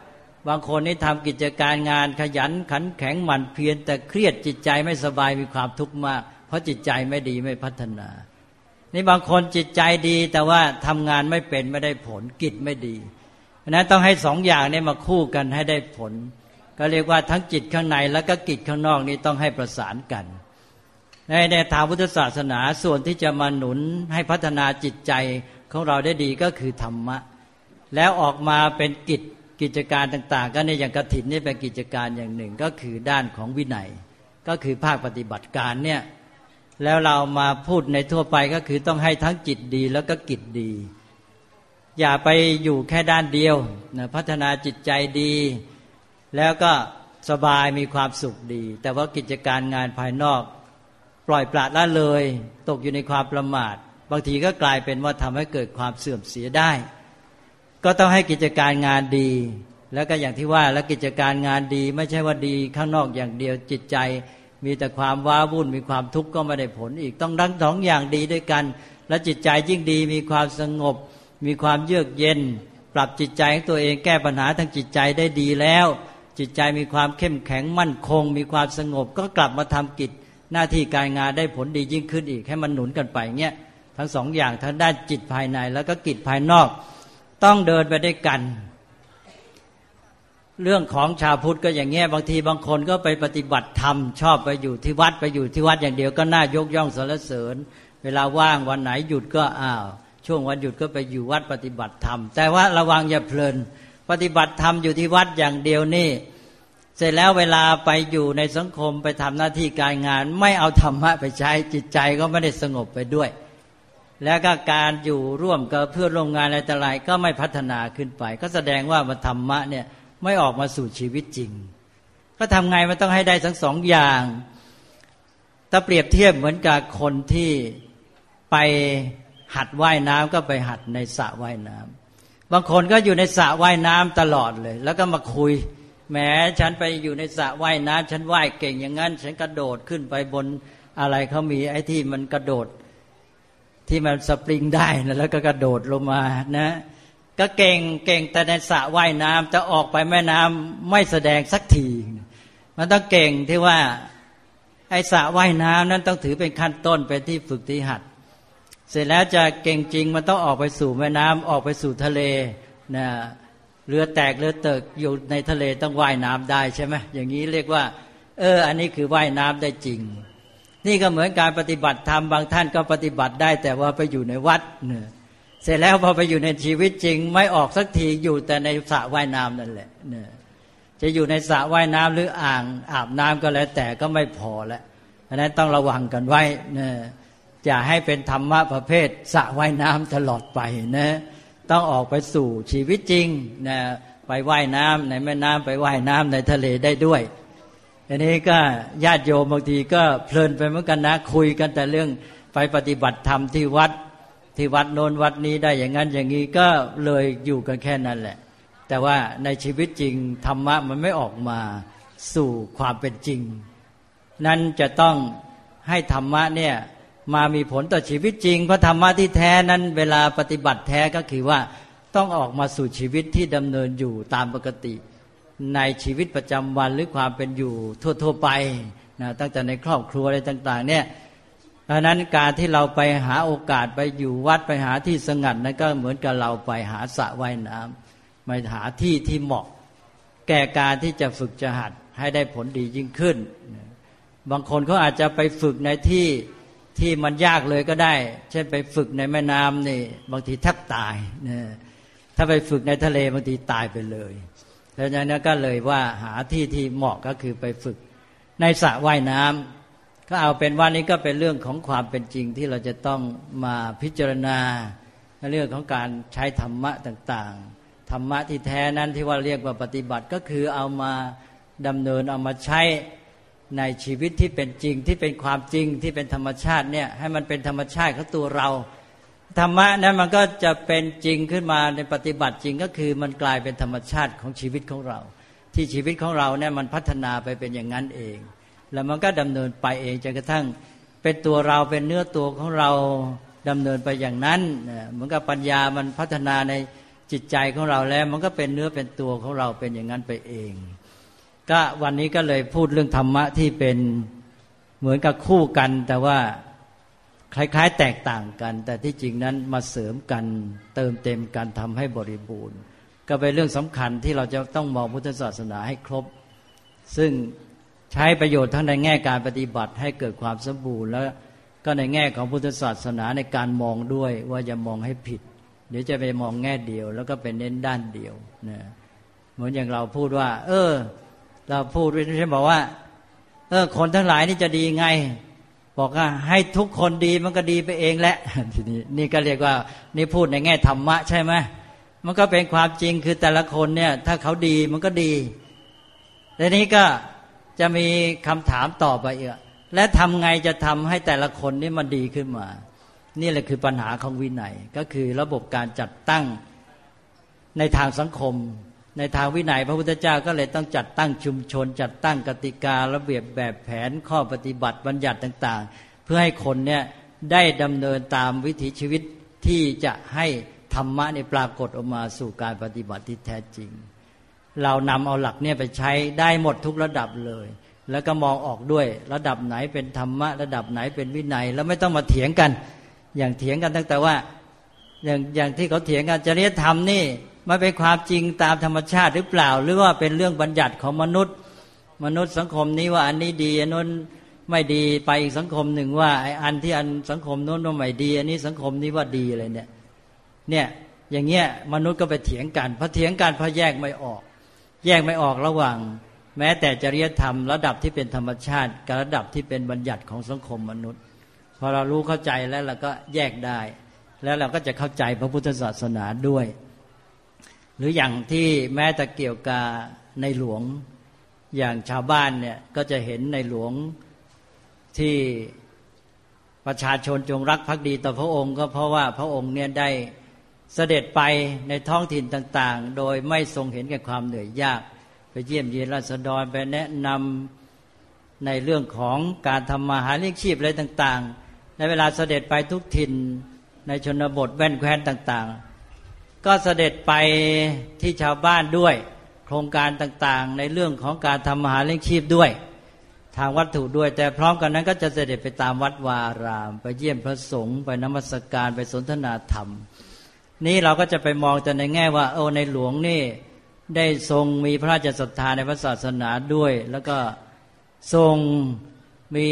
บางคนนี่ทำกิจการงานขยันขันแข็งหมั่นเพียรแต่เครียดจิตใจไม่สบายมีความทุกข์มากเพราะจิตใจไม่ดีไม่พัฒนานี่บางคนจิตใจดีแต่ว่าทำงานไม่เป็นไม่ได้ผลกิจไม่ดีเพราะนั้นต้องให้สองอย่างนี้มาคู่กันให้ได้ผลก็เรียกว่าทั้งจิตข้างในแล้วก็กิจข้างนอกนี้ต้องให้ประสานกันในในทางพุทธศาสนาส่วนที่จะมาหนุนให้พัฒนาจิตใจของเราได้ดีก็คือธรรมะแล้วออกมาเป็นกิจกิจการต่างๆก็ในอย่างกฐินนี่เป็นกิจการอย่างหนึ่งก็คือด้านของวินัยก็คือภาคปฏิบัติการเนี่ยแล้วเรามาพูดในทั่วไปก็คือต้องให้ทั้งจิตดีแล้วก็กิจดีอย่าไปอยู่แค่ด้านเดียวนะพัฒนาจิตใจดีแล้วก็สบายมีความสุขดีแต่ว่ากิจการงานภายนอกปล่อยปละละเลยตกอยู่ในความประมาทบางทีก็กลายเป็นว่าทำให้เกิดความเสื่อมเสียได้ก็ต้องให้กิจการงานดีแล้วก็อย่างที่ว่าแล้วกิจการงานดีไม่ใช่ว่าดีข้างนอกอย่างเดียวจิตใจมีแต่ความว้าวุ่นมีความทุกข์ก็ไม่ได้ผลอีกต้องทั้งสองอย่างดีด้วยกันและจิตใจยิ่งดีมีความสงบมีความเยือกเย็นปรับจิตใจของตัวเองแก้ปัญหาทางจิตใจได้ดีแล้วจิตใจมีความเข้มแข็งมั่นคงมีความสงบก็กลับมาทำกิจหน้าที่การงานได้ผลดียิ่งขึ้นอีกให้มันหนุนกันไปเงี้ยทั้งสองอย่างทั้งด้านจิตภายในแล้วก็กิจภายนอกต้องเดินไปด้วยกันเรื่องของชาวพุทธก็อย่างเงี้ยบางทีบางคนก็ไปปฏิบัติธรรมชอบไปอยู่ที่วัดไปอยู่ที่วัดอย่างเดียวก็น่ายกย่องสรรเสริญเวลาว่างวันไหนหยุดก็อ้าวช่วงวันหยุดก็ไปอยู่วัดปฏิบัติธรรมแต่ว่าระวังอย่าเพลินปฏิบัติธรรมอยู่ที่วัดอย่างเดียวนี่เสร็จแล้วเวลาไปอยู่ในสังคมไปทำหน้าที่การงานไม่เอาธรรมะไปใช้จิตใจก็ไม่ได้สงบไปด้วยแล้วก็การอยู่ร่วมกับเพื่อนร่วมงานอะไรต่ออะไรก็ไม่พัฒนาขึ้นไปก็แสดงว่าธรรมะเนี่ยไม่ออกมาสู่ชีวิตจริงก็ทำไงมันต้องให้ได้ทั้งสองอย่างถ้าเปรียบเทียบเหมือนกับคนที่ไปหัดว่ายน้ำก็ไปหัดในสระว่ายน้ำบางคนก็อยู่ในสระว่ายน้ำตลอดเลยแล้วก็มาคุยแหมฉันไปอยู่ในสระว่ายน้ำฉันว่ายเก่งอย่างนั้นฉันกระโดดขึ้นไปบนอะไรเขามีไอ้ที่มันกระโดดที่มันสปริงได้นะแล้วก็กระโดดลงมานะก็เก่งเก่งแต่ในสระว่ายน้ำจะออกไปแม่น้ำไม่แสดงสักทีมันต้องเก่งที่ว่าไอ้สระว่ายน้ำนั้นต้องถือเป็นขั้นต้นเป็นที่ฝึกที่หัดเสร็จแล้วจะเก่งจริงมันต้องออกไปสู่แม่น้ำออกไปสู่ทะเลนะเรือแตกเรือเติกอยู่ในทะเลต้องว่ายน้ำได้ใช่ไหมอย่างนี้เรียกว่าเอออันนี้คือว่ายน้ำได้จริงนี่ก็เหมือนการปฏิบัติธรรมบางท่านก็ปฏิบัติได้แต่ว่าไปอยู่ในวัดเนี่ยเสร็จแล้วพอไปอยู่ในชีวิตจริงไม่ออกสักทีอยู่แต่ในสระว่ายน้ำนั่นแหละเนี่ยจะอยู่ในสระว่ายน้ำหรืออ่างอาบน้ำก็แล้วแต่ก็ไม่พอแล้วเพราะนั้นต้องระวังกันไว้เนี่ยอย่าให้เป็นธรรมะประเภทสระว่ายน้ำตลอดไปนะต้องออกไปสู่ชีวิตจริงนะไปว่ายน้ำในแม่น้ำไปว่ายน้ำในทะเลได้ด้วยอันนี้ก็ญาติโยมบางทีก็เพลินไปเหมือนกันนะคุยกันแต่เรื่องไปปฏิบัติธรรมที่วัดที่วัดโน้นวัดนี้ได้อย่างนั้นอย่างนี้ก็เลยอยู่กันแค่นั้นแหละแต่ว่าในชีวิตจริงธรรมะมันไม่ออกมาสู่ความเป็นจริงนั้นจะต้องให้ธรรมะเนี่ยมามีผลต่อชีวิตจริงเพราะธรรมะที่แท้นั้นเวลาปฏิบัติแท้ก็คือว่าต้องออกมาสู่ชีวิตที่ดำเนินอยู่ตามปกติในชีวิตประจำวันหรือความเป็นอยู่ทั่วๆไปนะตั้งแต่ในครอบครัวอะไรต่างๆเนี่ยเพราะนั้นการที่เราไปหาโอกาสไปอยู่วัดไปหาที่สงัดนั้นก็เหมือนกับเราไปหาสระว่ายน้ำไปหาที่ที่เหมาะแก่การที่จะฝึกจะหัดให้ได้ผลดียิ่งขึ้นบางคนเขาอาจจะไปฝึกในที่ที่มันยากเลยก็ได้เช่นไปฝึกในแม่น้ำนี่บางทีแทบตายนะถ้าไปฝึกในทะเลบางทีตายไปเลยแล้วอย่างนั้นก็เลยว่าหาที่ที่เหมาะก็คือไปฝึกในสระว่ายน้ำก็เอาเป็นว่านี้ก็เป็นเรื่องของความเป็นจริงที่เราจะต้องมาพิจารณาเรื่องของการใช้ธรรมะต่างๆธรรมะที่แท้นั้นที่ว่าเรียกว่าปฏิบัติก็คือเอามาดำเนินเอามาใช้ในชีวิตที่เป็นจริงที่เป็นความจริงที่เป็นธรรมชาติเนี่ยให้มันเป็นธรรมชาติของตัวเราธรรมะนั้นมันก็จะเป็นจริงขึ้นมาในปฏิบัติจริงก็คือมันกลายเป็นธรรมชาติของชีวิตของเราที่ชีวิตของเราเนี่ยมันพัฒนาไปเป็นอย่างนั้นเองแล้วมันก็ดำเนินไปเองจนกระทั่งเป็นตัวเราเป็นเนื้อตัวของเราดำเนินไปอย่างนั้นเหมือนกับปัญญามันพัฒนาในจิตใจของเราแล้วมันก็เป็นเนื้อเป็นตัวของเราเป็นอย่างนั้นไปเองก็วันนี้ก็เลยพูดเรื่องธรรมะที่เป็นเหมือนกับคู่กันแต่ว่าคล้ายๆแตกต่างกันแต่ที่จริงนั้นมาเสริมกันเติมเต็มกันทำให้บริบูรณ์ก็เป็นเรื่องสำคัญที่เราจะต้องมองพุทธศาสนาให้ครบซึ่งใช้ประโยชน์ทั้งในแง่การปฏิบัติให้เกิดความสมบูรณ์แล้วก็ในแง่ของพุทธศาสนาในการมองด้วยว่าอย่ามองให้ผิดเดี๋ยวจะไปมองแง่เดียวแล้วก็เป็นเน้นด้านเดียวนะเหมือนอย่างเราพูดว่าเออเราพูดไม่ใช่บอกว่าเออคนทั้งหลายนี่จะดีไงบอกว่าให้ทุกคนดีมันก็ดีไปเองแหละทีนี้นี่ก็เรียกว่านี่พูดในแง่ธรรมะใช่ไหมมันก็เป็นความจริงคือแต่ละคนเนี่ยถ้าเขาดีมันก็ดีทีนี้ก็จะมีคำถามต่อไปอีกและทำไงจะทำให้แต่ละคนนี่มันดีขึ้นมานี่แหละคือปัญหาของวินัยก็คือระบบการจัดตั้งในทางสังคมในทางวินัยพระพุทธเจ้าก็เลยต้องจัดตั้งชุมชนจัดตั้งกติการะเบียบแบบแผนข้อปฏิบัติบัญญัติต่างๆเพื่อให้คนเนี่ยได้ดำเนินตามวิถีชีวิตที่จะให้ธรรมะเนี่ยปรากฏออกมาสู่การปฏิบัติที่แท้จริงเรานำเอาหลักเนี่ยไปใช้ได้หมดทุกระดับเลยแล้วก็มองออกด้วยระดับไหนเป็นธรรมะระดับไหนเป็นวินัยแล้วไม่ต้องมาเถียงกันอย่างเถียงกันตั้งแต่ว่าอย่างอย่างที่เขาเถียงกันจริยธรรมนี่มันเป็นความจริงตามธรรมชาติหรือเปล่าหรือว่าเป็นเรื่องบัญญัติของมนุษย์มนุษย์สังคมนี้ว่าอันนี้ดีอันนู้นไม่ดีไปอีกสังคมหนึ่งว่าไอ้อันที่อันสังคมโน้นว่าไม่ดีอันนี้สังคมนี้ว่าดีอะไรเนี่ยเนี่ยอย่างเงี้ยมนุษย์ก็ไปเถียงกันพอเถียงกันพอแยกไม่ออกแยกไม่ออกระหว่างแม้แต่จริยธรรมระดับที่เป็นธรรมชาติกับระดับที่เป็นบัญญัติของสังคมมนุษย์พอเรารู้เข้าใจแล้วเราก็แยกได้แล้วเราก็จะเข้าใจพระพุทธศาสนาด้วยหรืออย่างที่แม้แต่เกี่ยวกับในหลวงอย่างชาวบ้านเนี่ยก็จะเห็นในหลวงที่ประชาชนจงรักภักดีต่อพระองค์ก็เพราะว่าพระองค์เนี่ยได้เสด็จไปในท้องถิ่นต่างๆโดยไม่ทรงเห็นแก่ความเหนื่อยยากไปเยี่ยมเยียนราษฎรไปแนะนำในเรื่องของการทำมาหาเลี้ยงชีพอะไรต่างๆในเวลาเสด็จไปทุกถิ่นในชนบทแว่นแคว้นต่างๆก็เสด็จไปที่ชาวบ้านด้วยโครงการต่างๆในเรื่องของการทำมาหาเลี้ยงชีพด้วยทางวัตถุด้วยแต่พร้อมกันนั้นก็จะเสด็จไปตามวัดวาอารามไปเยี่ยมพระสงฆ์ไปนมัสการไปสนทนาธรรมนี่เราก็จะไปมองแต่ในแง่ว่าโอ้ในหลวงนี่ได้ทรงมีพระราชศรัทธาในพระศาสนาด้วยแล้วก็ทรงมี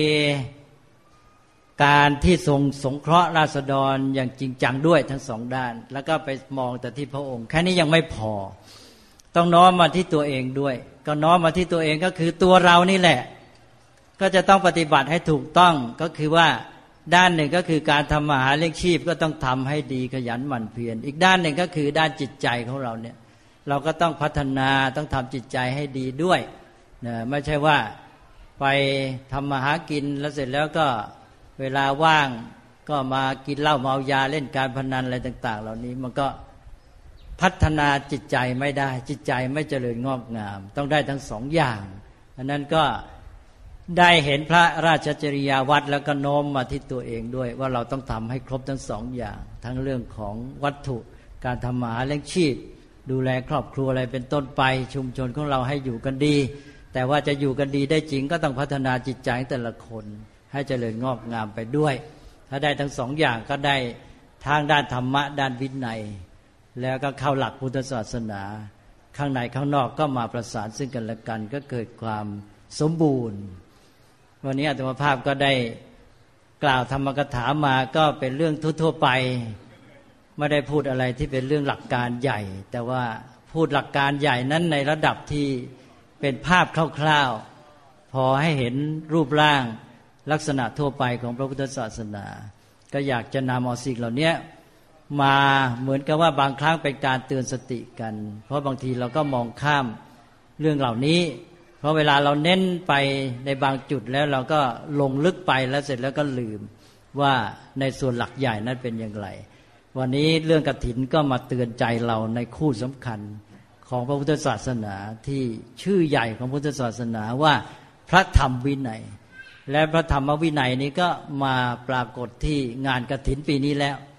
การที่ทรงสงเคราะห์ราษฎรอย่างจริงจังด้วยทั้งสองด้านแล้วก็ไปมองแต่ที่พระองค์แค่นี้ยังไม่พอต้องน้อมมาที่ตัวเองด้วยก็น้อมมาที่ตัวเองก็คือตัวเรานี่แหละก็จะต้องปฏิบัติให้ถูกต้องก็คือว่าด้านหนึ่งก็คือการทำมาหาเลี้ยงชีพก็ต้องทำให้ดีขยันหมั่นเพียรอีกด้านหนึ่งก็คือด้านจิตใจของเราเนี่ยเราก็ต้องพัฒนาต้องทำจิตใจให้ดีด้วยนะไม่ใช่ว่าไปทำมาหากินแล้วเสร็จแล้วก็เวลาว่างก็มากินเหล้าเมายาเล่นการพนันอะไรต่างๆเหล่านี้มันก็พัฒนาจิตใจไม่ได้จิตใจไม่เจริญงอกงามต้องได้ทั้งสองอย่างอันนั้นก็ได้เห็นพระราชจริยาวัดแล้วก็โน้มมาที่ตัวเองด้วยว่าเราต้องทำให้ครบทั้งสองอย่างทั้งเรื่องของวัตถุการทำมาหาเลี้ยงชีพดูแลครอบครัวอะไรเป็นต้นไปชุมชนของเราให้อยู่กันดีแต่ว่าจะอยู่กันดีได้จริงก็ต้องพัฒนาจิตใจแต่ละคนให้เจริญงอกงามไปด้วยถ้าได้ทั้งสองอย่างก็ได้ทางด้านธรรมะด้านวินัยแล้วก็เข้าหลักพุทธศาสนาข้างในข้างนอกก็มาประสานซึ่งกันและกันก็เกิดความสมบูรณ์วันนี้อาตมาภาพก็ได้กล่าวธรรมกถามาก็เป็นเรื่องทั่วๆไปไม่ได้พูดอะไรที่เป็นเรื่องหลักการใหญ่แต่ว่าพูดหลักการใหญ่นั้นในระดับที่เป็นภาพคร่าวๆพอให้เห็นรูปร่างลักษณะทั่วไปของพระพุทธศาสนาก็อยากจะนำเอาสิ่งเหล่านี้มาเหมือนกับว่าบางครั้งเป็นการเตือนสติกันเพราะบางทีเราก็มองข้ามเรื่องเหล่านี้เพราะเวลาเราเน้นไปในบางจุดแล้วเราก็ลงลึกไปแล้วเสร็จแล้วก็ลืมว่าในส่วนหลักใหญ่นั้นเป็นอย่างไรวันนี้เรื่องกฐินก็มาเตือนใจเราในคู่สำคัญของพระพุทธศาสนาที่ชื่อใหญ่ของพุทธศาสนาว่าพระธรรมวินัยและพระธรรมวินัยนี้ก็มาปรากฏที่งานกฐินปีนี้แล้ว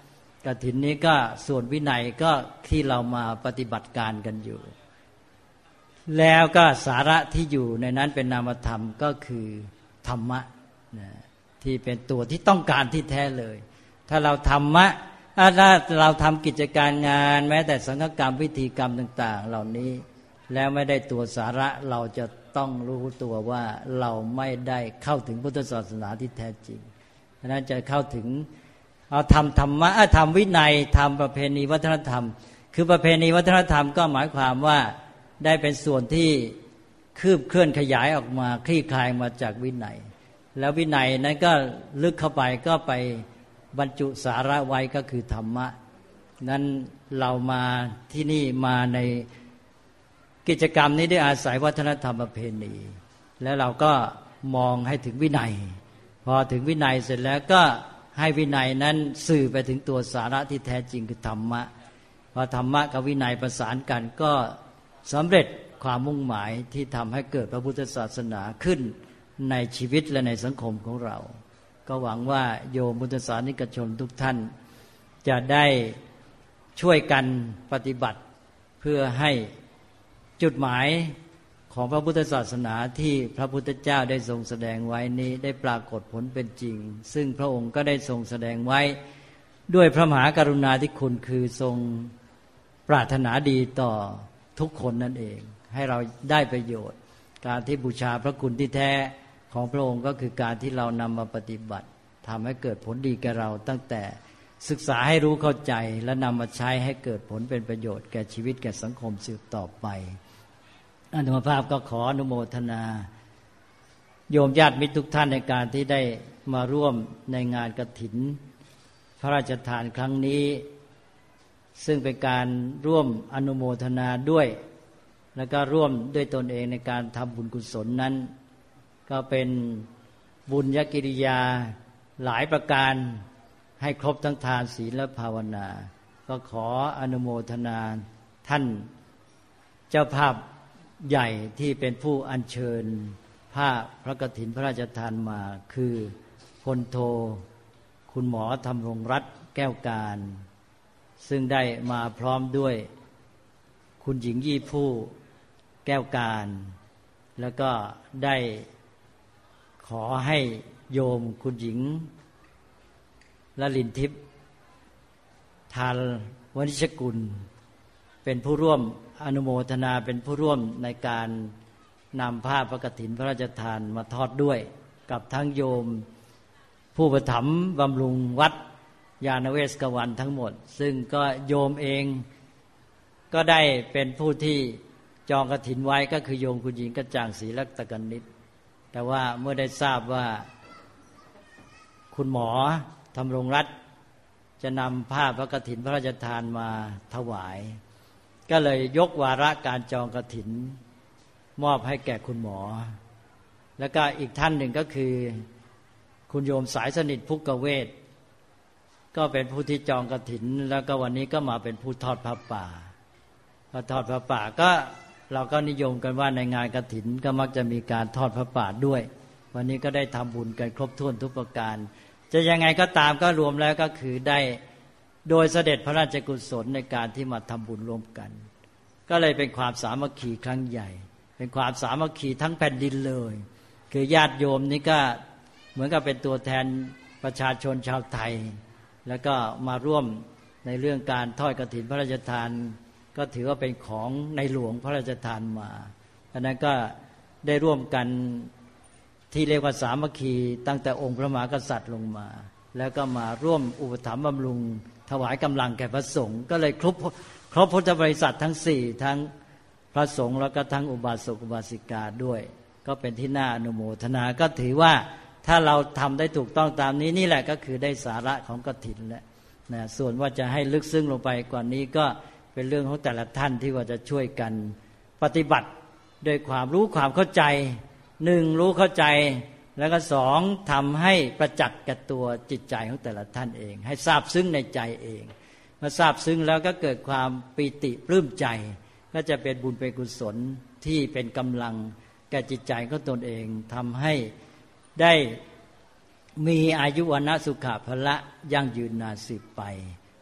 กฐินนี้ก็ส่วนวินัยก็ที่เรามาปฏิบัติการกันอยู่แล้วก็สาระที่อยู่ในนั้นเป็นนามธรรมก็คือธรรมะนะที่เป็นตัวที่ต้องการที่แท้เลยถ้าเราธรรมะถ้าเราทำกิจการงานแม้แต่สังฆกรรมพิธีกรรมต่างๆเหล่านี้แล้วไม่ได้ตัวสาระเราจะต้องรู้ตัวว่าเราไม่ได้เข้าถึงพุทธศาสนาที่แท้จริงฉะนั้นจะเข้าถึงเอาทำธรรมะทำวินัยทำประเพณีวัฒนธรรมคือประเพณีวัฒนธรรมก็หมายความว่าได้เป็นส่วนที่คืบเคลื่อนขยายออกมาคลี่คลายมาจากวินัยแล้ววินัยนั้นก็ลึกเข้าไปก็ไปบรรจุสาระไว้ก็คือธรรมะนั้นเรามาที่นี่มาในกิจกรรมนี้ได้อาศัยวัฒนธรรมประเพณีแล้วเราก็มองให้ถึงวินัยพอถึงวินัยเสร็จแล้วก็ให้วินัยนั้นสื่อไปถึงตัวสาระที่แท้จริงคือธรรมะพอธรรมะกับวินัยประสานกันก็สำเร็จความมุ่งหมายที่ทำให้เกิดพระพุทธศาสนาขึ้นในชีวิตและในสังคมของเราก็หวังว่าโยมพุทธศาสนิกชนทุกท่านจะได้ช่วยกันปฏิบัติเพื่อให้จุดหมายของพระพุทธศาสนาที่พระพุทธเจ้าได้ทรงแสดงไว้นี้ได้ปรากฏผลเป็นจริงซึ่งพระองค์ก็ได้ทรงแสดงไว้ด้วยพระมหากรุณาธิคุณคือทรงปรารถนาดีต่อทุกคนนั่นเองให้เราได้ประโยชน์การที่บูชาพระคุณที่แท้ของพระองค์ก็คือการที่เรานำมาปฏิบัติทำให้เกิดผลดีแก่เราตั้งแต่ศึกษาให้รู้เข้าใจและนำมาใช้ให้เกิดผลเป็นประโยชน์แก่ชีวิตแก่สังคมสืบต่อไปอาตมาภาพก็ขออนุโมทนาโยมญาติมิตรทุกท่านในการที่ได้มาร่วมในงานกฐินพระราชทานครั้งนี้ซึ่งเป็นการร่วมอนุโมทนาด้วยแล้วก็ร่วมด้วยตนเองในการทำบุญกุศลนั้นก็เป็นบุญญกิริยาหลายประการให้ครบทั้งทานศีลและภาวนาก็ขออนุโมทนาท่านเจ้าภาพใหญ่ที่เป็นผู้อัญเชิญผ้าพระกฐินพระราชทานมาคือพลโทคุณหมอธำรงรัตน์แก้วการซึ่งได้มาพร้อมด้วยคุณหญิงยี่ผู้แก้วการแล้วก็ได้ขอให้โยมคุณหญิงลลินทิพย์ทานวณิชกุลเป็นผู้ร่วมอนุโมทนาเป็นผู้ร่วมในการนำผ้าพระกฐินพระราชทานมาทอดด้วยกับทั้งโยมผู้ประถมบำรุงวัดยานเวศกวันทั้งหมดซึ่งก็โยมเองก็ได้เป็นผู้ที่จองกฐินไว้ก็คือโยมคุณหญิงกระจ่างศรีรัตกนิษฐ์แต่ว่าเมื่อได้ทราบว่าคุณหมอธำรงรัตน์จะนำผ้าพระกฐินพระราชทานมาถวายก็เลยยกวาระการจองกฐินมอบให้แก่คุณหมอแล้วก็อีกท่านหนึ่งก็คือคุณโยมสายสนิทภุกเวทก็เป็นผู้ที่จองกฐินแล้วก็วันนี้ก็มาเป็นผู้ทอดผ้าป่าพอทอดผ้าป่าก็เราก็นิยมกันว่าในงานกฐินก็มักจะมีการทอดผ้าป่าด้วยวันนี้ก็ได้ทำบุญกันครบถ้วนทุกประการจะยังไงก็ตามก็รวมแล้วก็คือได้โดยเสด็จพระราชกุศลในการที่มาทำบุญร่วมกันก็เลยเป็นความสามัคคีครั้งใหญ่เป็นความสามัคคีทั้งแผ่นดินเลยคือญาติโยมนี่ก็เหมือนกับเป็นตัวแทนประชาชนชาวไทยแล้วก็มาร่วมในเรื่องการทอดกฐินพระราชทานก็ถือว่าเป็นของในหลวงพระราชทานมาดังนั้นก็ได้ร่วมกันที่เรียกว่าสามัคคีตั้งแต่องค์พระมหากษัตริย์ลงมาแล้วก็มาร่วมอุปถัมภ์บำรุงถวายกำลังแก่พระสงฆ์ก็เลยครบครบพุทธบริษัททั้งสี่ทั้งพระสงฆ์แล้วก็ทั้งอุบาสกอุบาสิกาด้วยก็เป็นที่น่าอนุโมทนาก็ถือว่าถ้าเราทำได้ถูกต้องตามนี้นี่แหละก็คือได้สาระของกฐินแล้วนะส่วนว่าจะให้ลึกซึ้งลงไปกว่านี้ก็เป็นเรื่องของแต่ละท่านที่ว่าจะช่วยกันปฏิบัติด้วยความรู้ความเข้าใจหนึ่งรู้เข้าใจแล้วก็สองทำให้ประจักษ์กับตัวจิตใจของแต่ละท่านเองให้ทราบซึ้งในใจเองเมื่อทราบซึ้งแล้วก็เกิดความปีติปลื้มใจก็จะเป็นบุญเป็นกุศลที่เป็นกำลังแก่จิตใจของตนเองทำให้ได้มีอายุวนะสุขะพละยั่งยืนนานสืบไป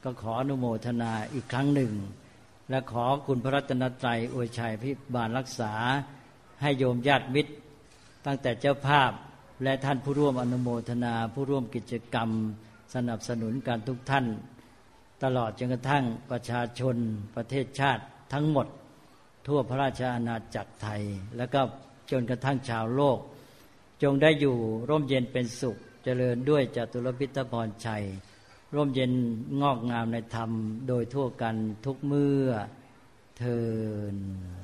ก็ขออนุโมทนาอีกครั้งหนึ่งและขอคุณพระรัตนตรัยอวยชัยพิบาลรักษาให้โยมญาติมิตรตั้งแต่เจ้าภาพและท่านผู้ร่วมอนุโมทนาผู้ร่วมกิจกรรมสนับสนุนการทุกท่านตลอดจนกระทั่งประชาชนประเทศชาติทั้งหมดทั่วพระราชอาณาจักรไทยและก็จนกระทั่งชาวโลกจงได้อยู่ร่มเย็นเป็นสุขเจริญด้วยจตุรพิทพรชัยร่มเย็นงอกงามในธรรมโดยทั่วกันทุกเมื่อเทอญ